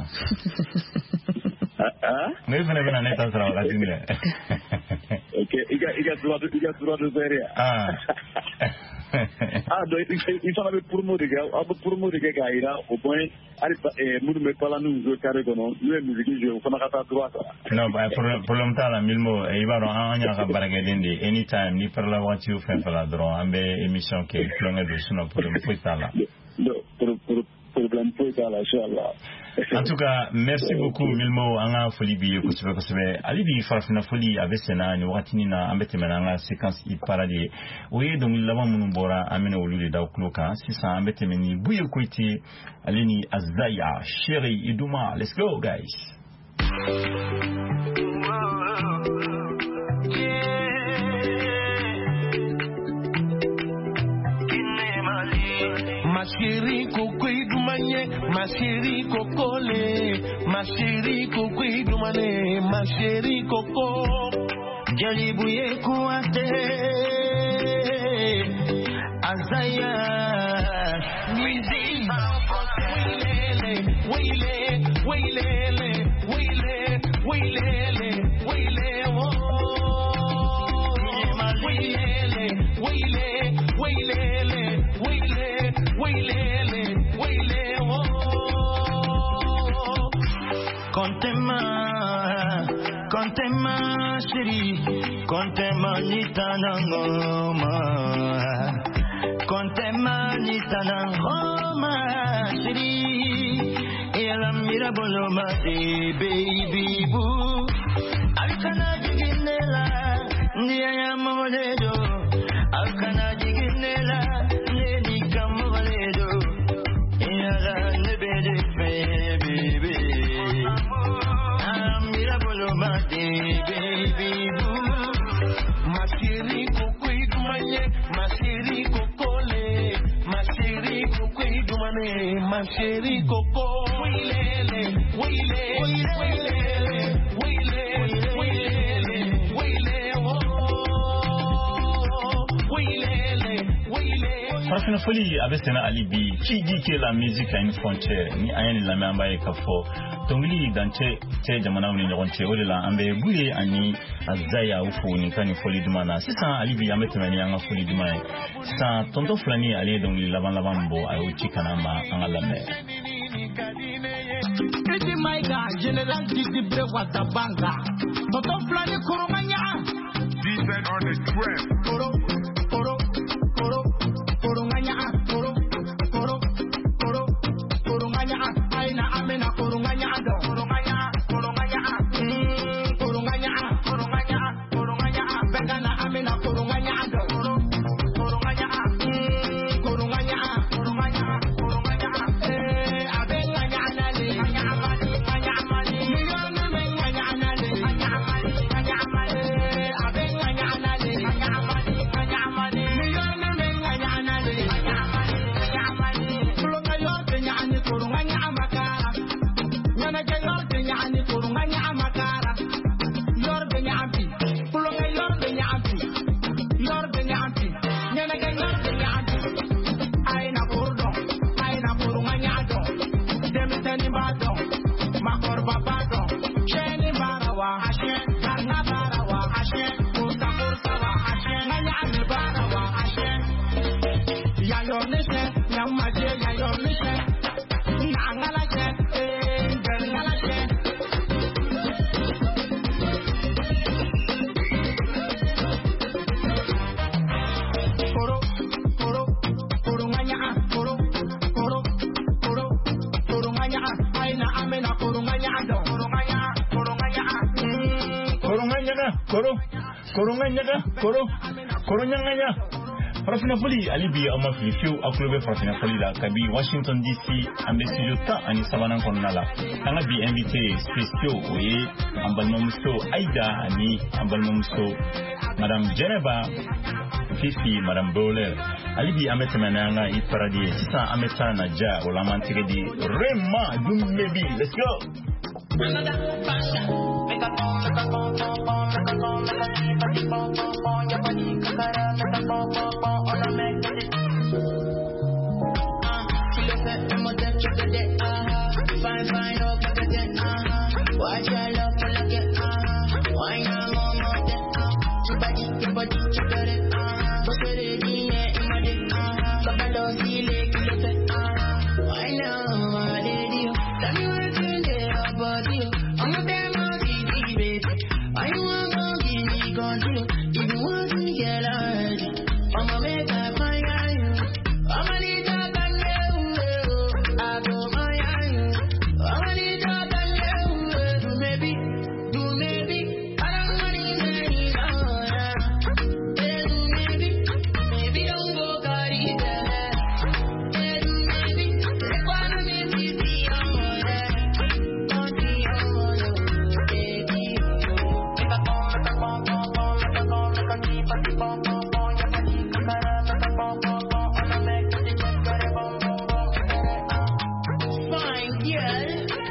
ah ne venez venir neta sara wakati mena ok iga iga droit de iga droit de faire ah ah donc il faut avec pour nous gars avec pour nous gars gaira au point ari nous me pas la nous carré non nous musique je on a pas droit non bah problème ta la milmo e ibaro anya ka barage dindi anytime ni per la wakati u fait la droit ambe émission ke klonga do suno pour pour ça là pour pour problème pour ça là inchallah. En tout cas, merci beaucoup Milmo anga foli bi ko sebe ko sebe ali bi farfina foli abesena ni wakati na ambete menanga séquence i parade oye donc laba munu bora amena wulule da kloka sisa ambete meni buye koiti alini azaya chéri iduma. Let's go guys. Ma chérie coco idumanye, ma chérie cocole, ma chérie coco idumane, ma chérie coco. Jali bouye kouate, azaya, musique. Waylele, waylele, waylele, waylele, waylele, waylele, oh. Waylele, waylele, waylele, waylele. Waylele, waylele, oh. Contez-moi, contez-moi, chérie, contez-moi, nitanangoma. Contez-moi, nitanangoma, chérie. Et la miraboloma, baby boo. Alkana jiginela, ndiya moledo. Alkana jiginela. Baby boo, ma chérie coco idumanye, ma chérie cocole, ma chérie coco idumane, ma chérie coco. Waylele, waylele, waylele, waylele, waylele, waylele, oh, waylele, waylele. Farfina foli abesena alibi qui dit que la musique a une frontière ni ayen la mamba e kafo tongli danche che jamana ni ngonche odela ambe buye ani azaya ufu ni kani foli dumana sisa alibi ametemani anga foli dumana sa tonto flani ali dongli laban laban bo ayo chikana ma anga lambe Eti maiga general didi bre wata banga tonto flani koromanya Decent on the trap koro koro koro koromanya koro koro koro koromanya aina amena koromanya do koromanya koromanya mm koromanya koromanya koromanya bengana amena koromanya do koromanya mm koromanya koromanya koromanya eh abenganya nale anya amani anya amani miyana menganya nale anya amani anya amani abenganya nale anya amani anya amani miyana menganya nale anya amani anya amani kulonga yote nyani koromanya amakara nyana yote nyani koromanya amakara yorbe nyampi kulonga yorbe nyampi yorbe nyampi nyana yorbe nyampi aina kurdo aina koromanya do demitani bado makor babado cheni barawa ashe karna barawa ashe kurta kurta wa ashe nanya ame barawa ashe ya yornese nyamaje ya yornese ngalaje eh ngalaje koro koro koromanya koro koro koro koromanya aina amena koromanya do koromanya koromanya mm koronganya na koro koronganya na koro koronyanganya farfina foli alibi ama fifiu akulobe farfina foli la kabi Washington D C ambe studio ta ani sabanan konnala anga bi invité spéciaux oye ambalmomso Aida ani ambalmomso Madame Geneva Fifi Madame Bowler alibi ametemana anga i paradis sisa ameta na ja olamantike di Rema Dumbebi. Let's go. forget it, uh-huh. Fine, fine, oh, forget it, uh-huh. Watch your love for like it, uh-huh. Why not more, more than, uh-huh. Your body, your body, you got it, uh-huh. What's the lady, yeah, in my dick, uh-huh. But I don't see it, you get it, uh-huh. Why not, my lady, tell me what's in there about you. I'm a damn monkey, baby. I want to give me control. If you want to get out, I'ma make a fire you. I'ma need a gun, I go fire you. I'ma need a gun, do maybe, do maybe. I don't want any more. Do maybe, maybe don't go carry that. Do maybe, they wanna make me see your mother. Don't see your mother, baby. If I come, if I come, come, come, if I come, if I keep, I keep on, come, come, if I keep, if I run, if I come, come, come, I'ma make it, it's just got it, boom, boom, boom. Fine, girl.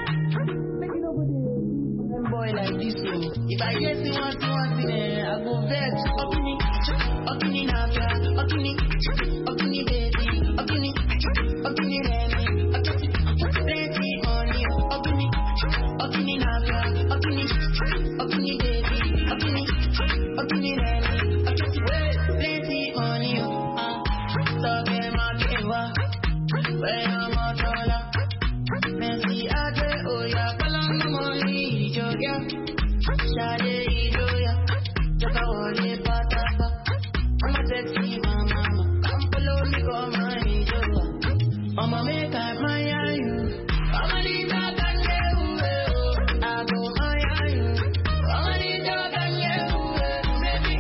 Boy like this, so if I get you want to want to, I go vex. Okini, okini nafia, okini, okini baby, okini, okini remi, okini, plenty money, okini, okini nafia, okini, okini baby, okini, okini remi, okini, plenty money, ah, so get my giver, where I'm a dollar, Messi ade, oh yeah, kalang na money, joya, shade idoya, jaka wale patapa, I'm a sexy mama, come follow me, go my joya, I'ma make I fire you, I'ma need a gun, yeah, I go fire you, I'ma need a gun, yeah, maybe,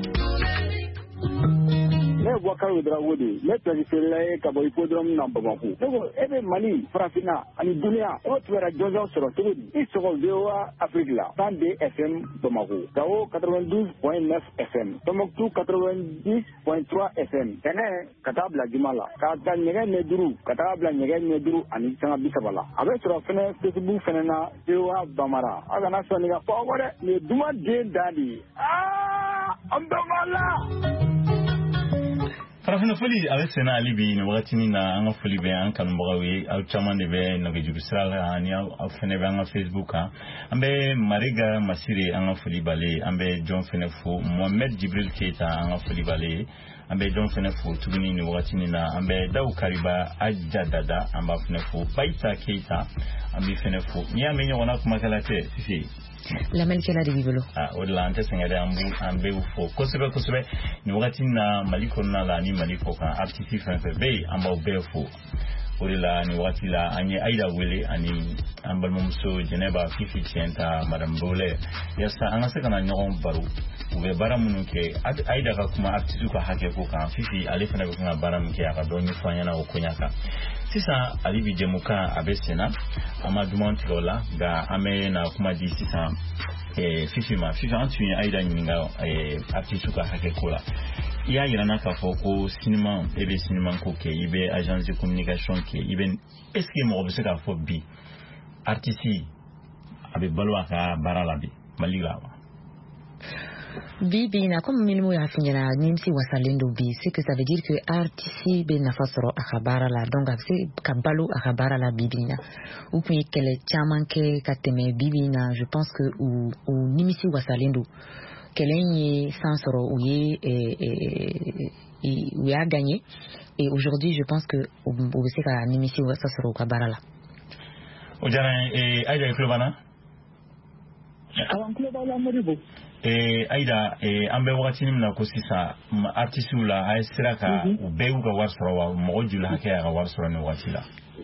maybe. Ne waka udra wodi ne traditionnel ka boy podrom number one ko ebe mali frafina ani dunia o twera jojo soro todi isoko dewa afrique la bande fm Bamako Gao quatre-vingt-douze point neuf fm Tombouctou quatre-vingt-dix point trois fm tene katabla jumala ka ta nyege ne duru katabla nyege ne duru ani sanga bisabala abe soro fene facebook fene na dewa bamara aga na so ni ga pogore ne duma de dadi ah amdamala farafina foli avec sena alibi no watini na anga foli be an kan bagawi au chaman de be no geju sala ani au fene be anga facebook ha ambe mariga masire anga foli bale ambe john fenefu mohammed jibril keita anga foli bale ambe john fenefu tuguni no watini na ambe daw kariba ajadada amba fenefu baita keita ambe fenefu ni amenyo wana kumakala te sisi la melkela de bibolo ah odla ante sengade ambu ambe ufo kosebe kosebe ni wakati na maliko na la ni maliko kan artiste français be amba ubefo odla ni wakati la anye aida wele ani ambal mumso Geneva fifi centa madame Bole yasa angase kana nyon baru ube bara munuke aida ka kuma artiste ko hake ko kan fifi alifana ko kan bara muke aka doni fanya na okonyaka sisa alibi jemuka abesena Amadou Montilola ga ame na kuma di sisa eh fifi ma fifi antu aida nyinga eh artiste ko hake kola iya yana ka foko cinéma ebe cinéma ko ke ibe agence de communication ke ibe est-ce que mo obse ka fo bi artiste abe balwa ka baralabi maligawa Bibi na comme minimo ya finyana nimsi wasalendo bi c'est que ça veut dire que artiste be na fasoro akabara la donc c'est kabalo akabara la bibina ou puis kele chamanke kateme bibina je pense que ou ou nimisi wasalendo kelenye sansoro ou ye et ou a gagné et aujourd'hui je pense que au c'est ka nimisi wasasoro kabara la ojana e aida klubana avant klubala moribo eh aida eh ambe wakati nimna ko sisa artiste la ay siraka u bewu ga warsoro wa mo jula hakya ga warsoro ne watila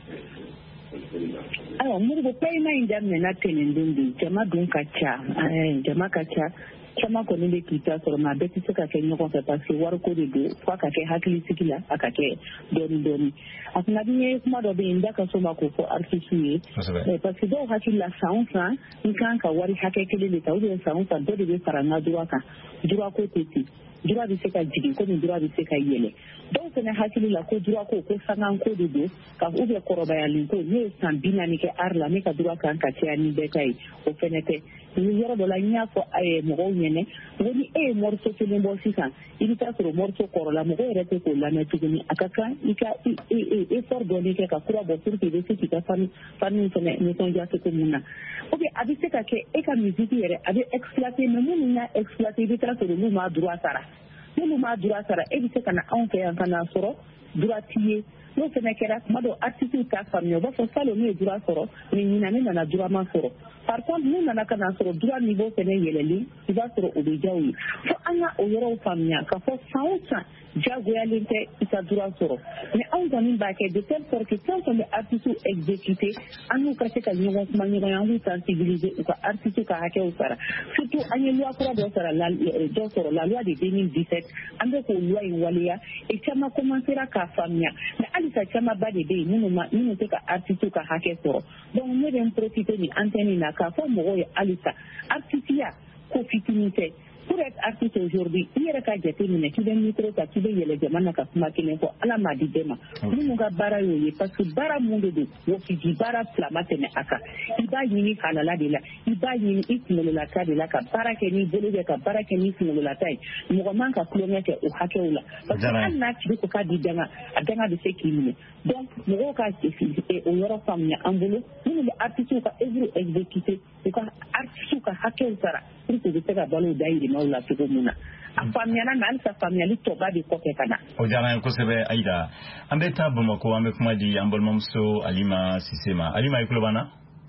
ayo moribo pay na indamne na tenendindi jama dun kacha eh jama kacha chama ko nile kita soro ma beti saka ke nyoko se parce que war ko de do fa ka ke hakili sikila akake doni doni akuna binye kuma do be inda ka so ma ko fo artiste yi parce que do hakili la soundsa nkan ka wari hakeke le ta uje soundsa do de faranga duwa ka duwa ko tete duwa bi seka jigi ko duwa bi seka yele donc fana hakili la ko droit ko ko sangan ko de do ka ou bien korobayali ko ne san binani ke arla ne ka droit kan ka tia ni betay o fenete ni yoro do la nya ko ay mo go nyene woni e morso to lembo sisan ili ta so morso korola mo go rete ko la na tuguni akaka ika e e e for do ne ke ka kura bo sur ke de ci ka fan fan ni fene ni ton ja ko muna o bi abise ka ke e ka musique yere abi exploiter me mun na exploiter de tra so lu ma droit sara nous ma droit sara e bi se kana on fait en kana soro droitier no fene kera mado artiste ta famille ba fo salo ni droit soro ni ni na na droit ma soro par contre nous na kana soro droit niveau fene yeleli il va soro obejawi fo anga o yoro famille ka fo sauta jagoyalinte ita droit soro mais on donne ba ke de telle sorte que quand on est artiste exécuté anu ka se ka nyogo ma nyogo yangu sensibiliser ou ka artiste ka hake usara surtout anye loi kura do sara la do soro la loi de deux mille dix-sept ande ko loi walia et chama commencera ka famille mais alisa chama ba de be nous ma nous te ka artiste ka hake soro donc nous devons profiter ni antenne na ka fo mo alisa artiste ya ko fitinité. Pour être artiste aujourd'hui, il y a des gens qui ont des micros, qui ont des gens qui ont des gens qui ont des gens qui ont des gens parce que bara monde de wofiji bara flamatene aka iba yini halala de la iba yini ikmolo la ka de la ka bara ke ni bolo de ka bara ke ni ikmolo la tai mo man ka klonya ke o hakeula parce que anna ci ko ka di danga danga de sekini donc mo ka ci e o yoro famnya ambulo ni le artiste ka ezru exécuter ko artiste ka hakeul sara pour que je ka balo dai maula tuko muna afamia na alsa famia li toba di ko kana o jana ko sebe aida ambe tabuma ko ambe kuma di ambol mamso Alima Sisema Alima ikulo bana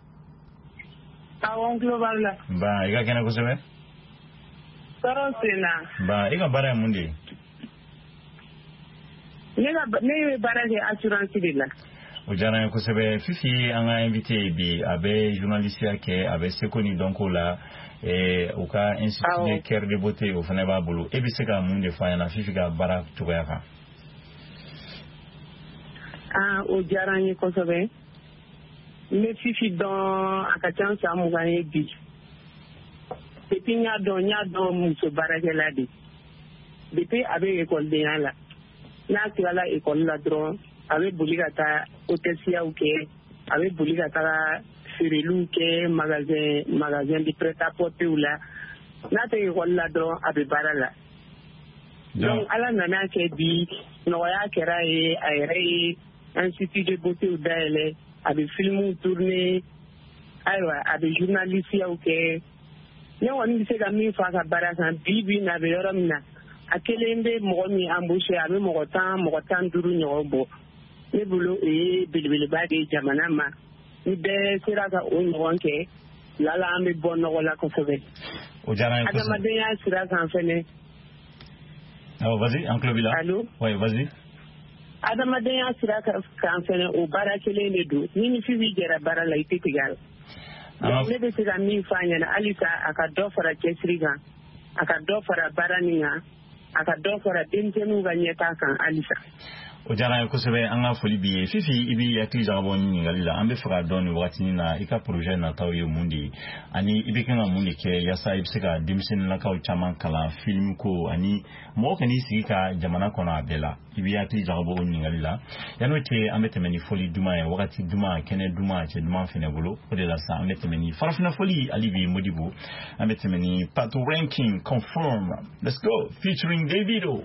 awon global la ba iga kana ko sebe saro sena ba iga bara mundi nega ne bara de assurance de la o jana ko sebe fifi anga invité bi abe journaliste ke abe sekoni donc la et au cas institut de cœur de beauté au fana babulu e bi se ka mun de fa na fifi ga bara to ya ka ah o jarani ko sobe me fifi don akachan sa mu gane bi depuis nya don nya don mu so bara la de depuis avec école de la na kila école la dron avec boligata hôtelsia ou ke avec boligata Sirelu ke magasin magasin de prêt-à-porter ou la na te wala do abi barala donc ala nana ke bi no ya kera e ayre institut de beauté ou daele abi film tourner aywa abi journaliste ya uke ne woni se ga mi fa ka baraka bibi na be yoramna akelembe mo mi embauché abi mo tan mo tan duru nyobo ne bulo e bilbil ba de jamana ma ni be sira ka o ɲɔgɔn kɛ lala an bɛ bɔ nɔgɔ la kosɛbɛ o diyara n ye kosɛbɛ adamadenya sira kan fɛnɛ awɔ vas-y an tulo b'i la allo oui vas-y adamadenya sira kan fɛnɛ o baara kelen de don ni ni fifi jɛra baara la i tɛ tigɛ a la ne bɛ se ka min f'a ɲɛna halisa a ka dɔ fara cɛsiri kan a ka dɔ fara baara nin kan a ka dɔ fara denmisɛnninw ka ɲɛtaa kan halisa o diyara n ye kosɛbɛ an ka foli b'i ye fifi i b'i hakili jagabɔ ɲininkali la an bɛ fɛ ka dɔn nin wagati na i ka projet nataw ye mun de ye ani i bɛ kan ka mun de kɛ yaasa i bɛ se ka denmisɛnninlakaw caman kalan film ko ani mɔgɔ kan'i sigi ka jamana kɔnɔ a bɛɛ la i b'i hakili jagabɔ o ɲininkali la yan'o cɛ an bɛ tɛmɛ ni foli duman ye wagati duman kɛnɛ duman cɛ duman fɛnɛ bolo o de la sa an bɛ tɛmɛ ni farafinna foli hali bi Modibo an bɛ tɛmɛ ni Pato Ranking Confirm let's go featuring Davido.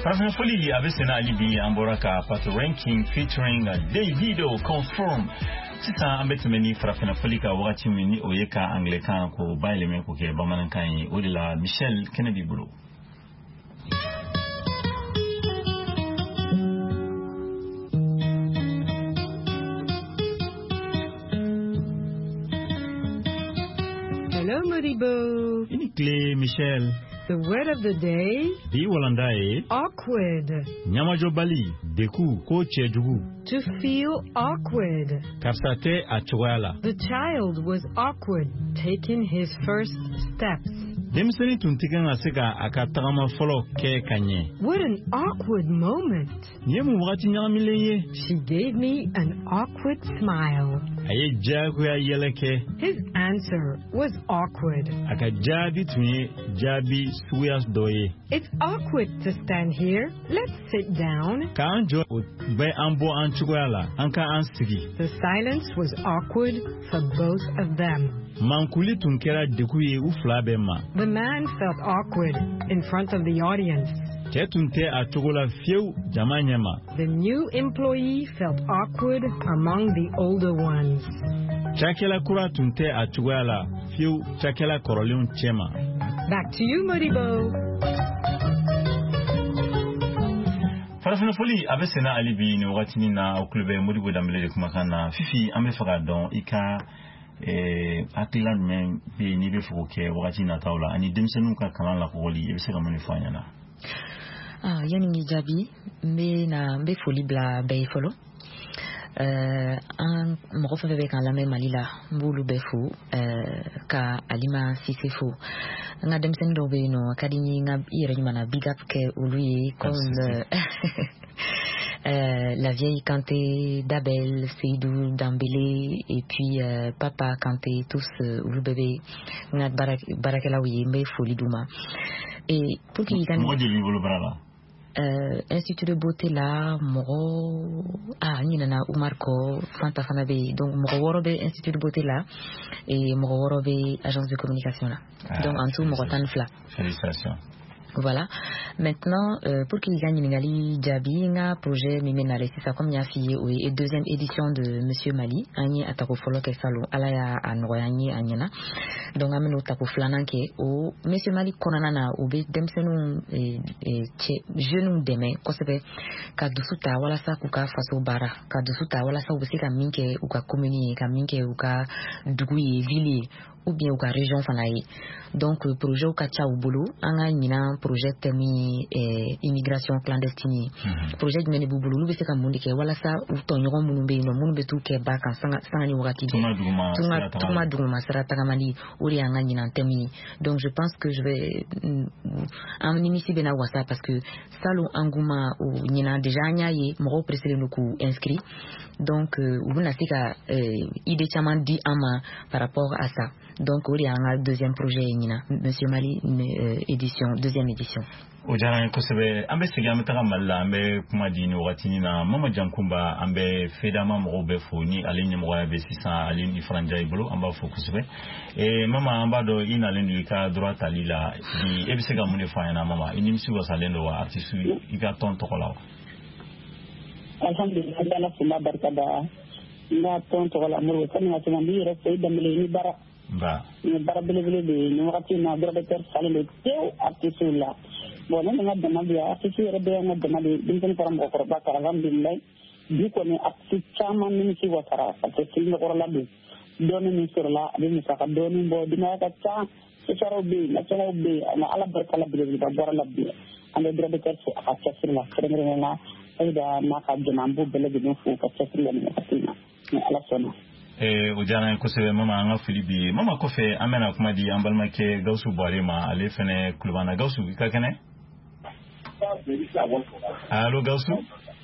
Farafina Foli avec Sena Alibi Amboraka Pato Ranking featuring Davido Conform. C'est ça, ambet meni Farafina Foli ka wakati mini oyeka Anglican ko baile men ko ke bamanankan odila Michel Kennedy Bulo. Hello, Modibo. Inikle, Michel. The word of the day. Di walandae. Awkward. Nyamajo bali. Deku ko chejugu. To feel awkward. Kapsate achwala. The child was awkward taking his first steps. Demseni tuntikan aseka akatagama folo ke kanye. What an awkward moment. Nyemu wakati nyamileye. She gave me an awkward smile. Aye jagu ya yeleke. His answer was awkward. Akajabi tunye jabi suyas doye. It's awkward to stand here. Let's sit down. Kanjo be ambo anchugala anka ansigi. The silence was awkward for both of them. Mankuli tunkera dekuye uflabema. The man felt awkward in front of the audience. The new employee felt awkward among the older ones. Back to you, Modibo. Farafina Foli avec Sena Alibi ni wakati nina oklube Modibo Dambele kumakana fifi amefaka don ika eh akila men be ni be fuke wakati na taula ani demsenu ka kalan la koli e bisa kamani fanya na. Ah, yani jabi me na be foli bla be folo. Euh un mo fa avec en la même malila mbulu be fu euh ka alima sisefo. Nga demsen do be no kadini nga ire nyuma big up ke uluye comme Euh, la vieille Kanté, Dabel, Seydou, Dambélé, et puis euh, Papa Kanté, tous, euh, ou le bébé, Nat Barakelaouye, Mbe Folidouma. Et pour qu'il gagne. Euh, Institut de beauté là, Moro, ah, Ninana, Oumarko, Fanta Fanabe, donc Moro Worobe, Institut de beauté là, et Moro Worobe, agence de communication là. Ah, donc en tout, Moro Tanfla. Félicitations. Voilà. Maintenant, euh, pour qu'il gagne Ningali Djabi, un projet Mimenale, c'est ça comme il y a fille, oui, et deuxième édition de Monsieur Mali, Agni Atako Folo Kesalo, Alaya Anoyani Agnana. Donc, amène au Tako Flananke, ou Monsieur Mali Konanana, ou Be Demsenu, et jeune demain, Kosepe, Kadusuta, wala sa kuka faso bara, Kadusuta, wala sa ubesi ka minke, ou ka communi, ka minke, ou ka dugui, vili, ou bien ou ka région fanaye. Donc, le projet au Kacha ou Bolo, anga mina projet temi eh, immigration clandestine. Mm-hmm. Projet mene bubulu lu bese ka mundi ke wala sa u tonyo munu be no munu betu ke ba kan sanga sanga ni wakati be. Tuma tuma duma sera tagamali uri anga nyina temi. Donc je pense que je vais en initier bena wasa parce que salo anguma ou nyina déjà nyaye mo presele no ku inscrit. Donc ou na sika idée chaman di ama par rapport à ça. Donc uri anga deuxième projet nyina Monsieur Mali euh, édition deuxième édition. Ojana kosebe ambe siga mtaka malla ambe kuma dini wakati na mama jankumba ambe feda mama robe foni alinyi mwa be sisa alinyi franja ibolo amba fo kosebe e mama amba do ina lendi ka droite alila di ebisega mune fanya mama inimsi wasalendo wa artistu iga ton tokola. Alhamdulillah dala suma barkada na ton tokola muru kana tumambi rese damle ni bara ba ni bara bele bele ni wakati na droite ter salendo tew artistu la. Bon, on a demandé à ce qui est bien, on a demandé d'une forme de corps, alhamdulillah, du coup, on a fait chaman minisi watara, parce que c'est une corolabe. Donne sur la, d'une saka, donne bo, d'une kata, c'est ça obé, la ça obé, on a la barcala bile, la borla bile. On a droit de faire ce à chasser la crémena, et de maka de nambo, belle de nous fou, qu'à chasser la minatina, mais à la sona. Eh ujana kosebe mama anga filibi mama kofe amena kuma di ambalma ke gausu bari ma ale fene kulbana gausu ka kene. Allô Gausu?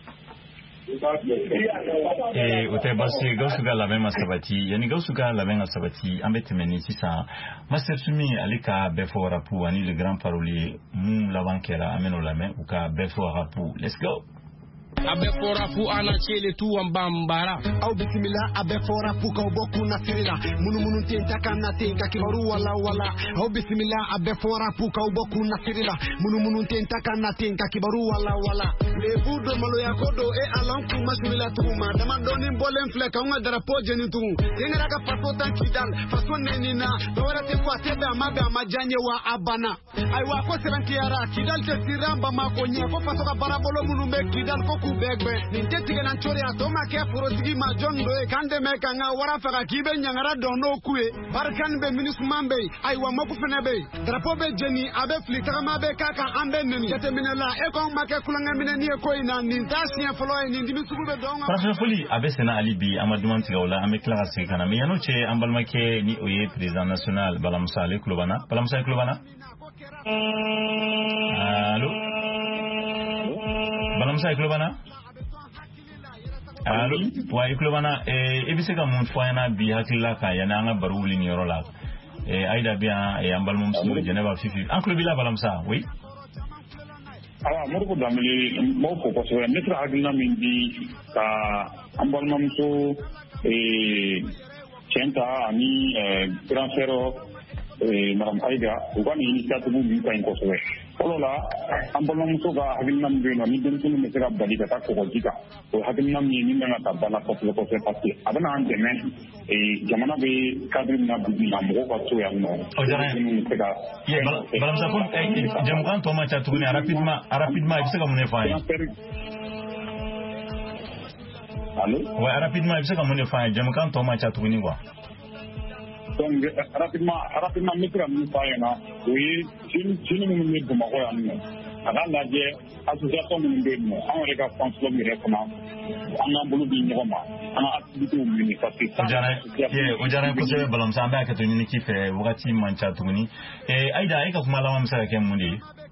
Eh utai basi Gausu ga la même sabati yani Gausu ga la même sabati ambete meni sisa masetsumi alika befo rapu ani le grand parolier mu la bankera ameno la main ou ka befo rapu let's go. abe fora fu ana chele tu ambambara au bismillah abe fora fu ka boku na sirila munu munu tenta kana tenka kibaru wala wala au bismillah abe fora fu ka boku na sirila munu munu tenta kana tenka kibaru wala wala le budo malo ya kodo e alan ku masmila tuma dama doni bolen fleka unga drapo jeni tu yenga ka paso tan kidal paso nenina dora te kwa tebe amabe amajanye wa abana ai wa ko seranki ara kidal te siramba makonye ko paso ka barabolo munu me kidal ko ku begbe ninte tige nan chori atoma ke furo sigi ma jondo e kande me kanga wara faka kibe nyangara dono kuwe barkan be minis mambe ai wa mako fene be drapo be jeni abe flita ma be kaka ambe neni jete minela e ko make kulanga mineni e ko ina nintasi en folo e nindimi subube donga Parfait foli abe sena alibi amadou mantigawla ame klara se kana me yano che ambalmake ni oye président national Balamoussa Ale Klobana Balamoussa Klobana Allô Balamoussa Klobana Allô wa Klobana e ebiseka mun foyana bi hakilla ka yana nga baruli ni rola e aida bien e ambalmum su Geneva fifi en Klobila Balamoussa oui awa morko dameli mo ko ko so metra agina min di ka ambalmum su e Chenta ani grand frère Madame Aïda ugani initiative bu ka inko so olola ambalmum su ga agina min ni den sunu metra bali ka ko jika to agina min ni nga ta bala ko ko ko pasti abana ande men e jamana be kadri na bu na mo ko so ya no o jara ye balam sa ko jam kan to ma cha tuguni rapidement rapidement bisa ka mun fa Allô ouais rapidement bisa ka mun fa jam kan to ma cha tuguni quoi donc rapidement rapidement mitra mun fa yana oui sin sin mun ne duma ko yan ala la je association mun be mo an rega France lo mi rekoma an an bulu bi nyoma an activité mun ni parce que ojara ye ojara ko se balam sa ba ka to ni ki fe wakati man cha tuguni e aida ai ka kuma lawa msa ke mundi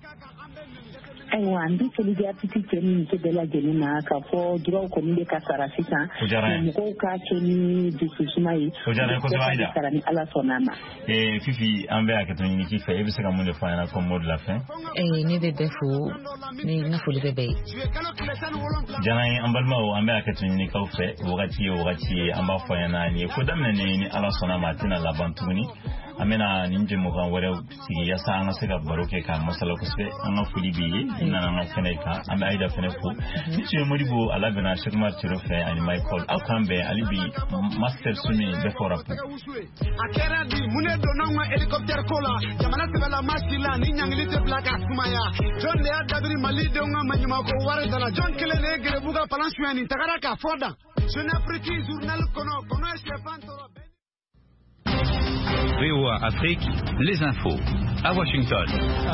aiwa ndi solidarity keni ke bela genina ka fo duro ko ni ka sara sita mu ko ka keni disusumai ojara ko se aida karani ala sonama e fifi ambe ka to ni ki fe e bisa ka mun le fa na comme mot de la fin e ne be defo ni na fo le bebe jana ambalma o ambe ka to ni ka fe wakati wakati amba fa na ni ko damne ni ala sonama tina la bantuni amena ninje mo kan wara sigi ya sa nga sega baroke ka masala ko sbe anga fuli bi ina nga fene ka amba aida fene ko ni ci modibo ala bena shekmar tiro fe ani michael akambe alibi master sumi be forapu akera di mune dononga helicopter kola jamana se bala masila ni nyangili te blaka sumaya john de adabri mali de nga manyuma ko wara dana john kele ne gere buga palansuani tagara ka foda je n'apprécie journal kono kono Stéphane Toro V O A Afrique, les infos à Washington.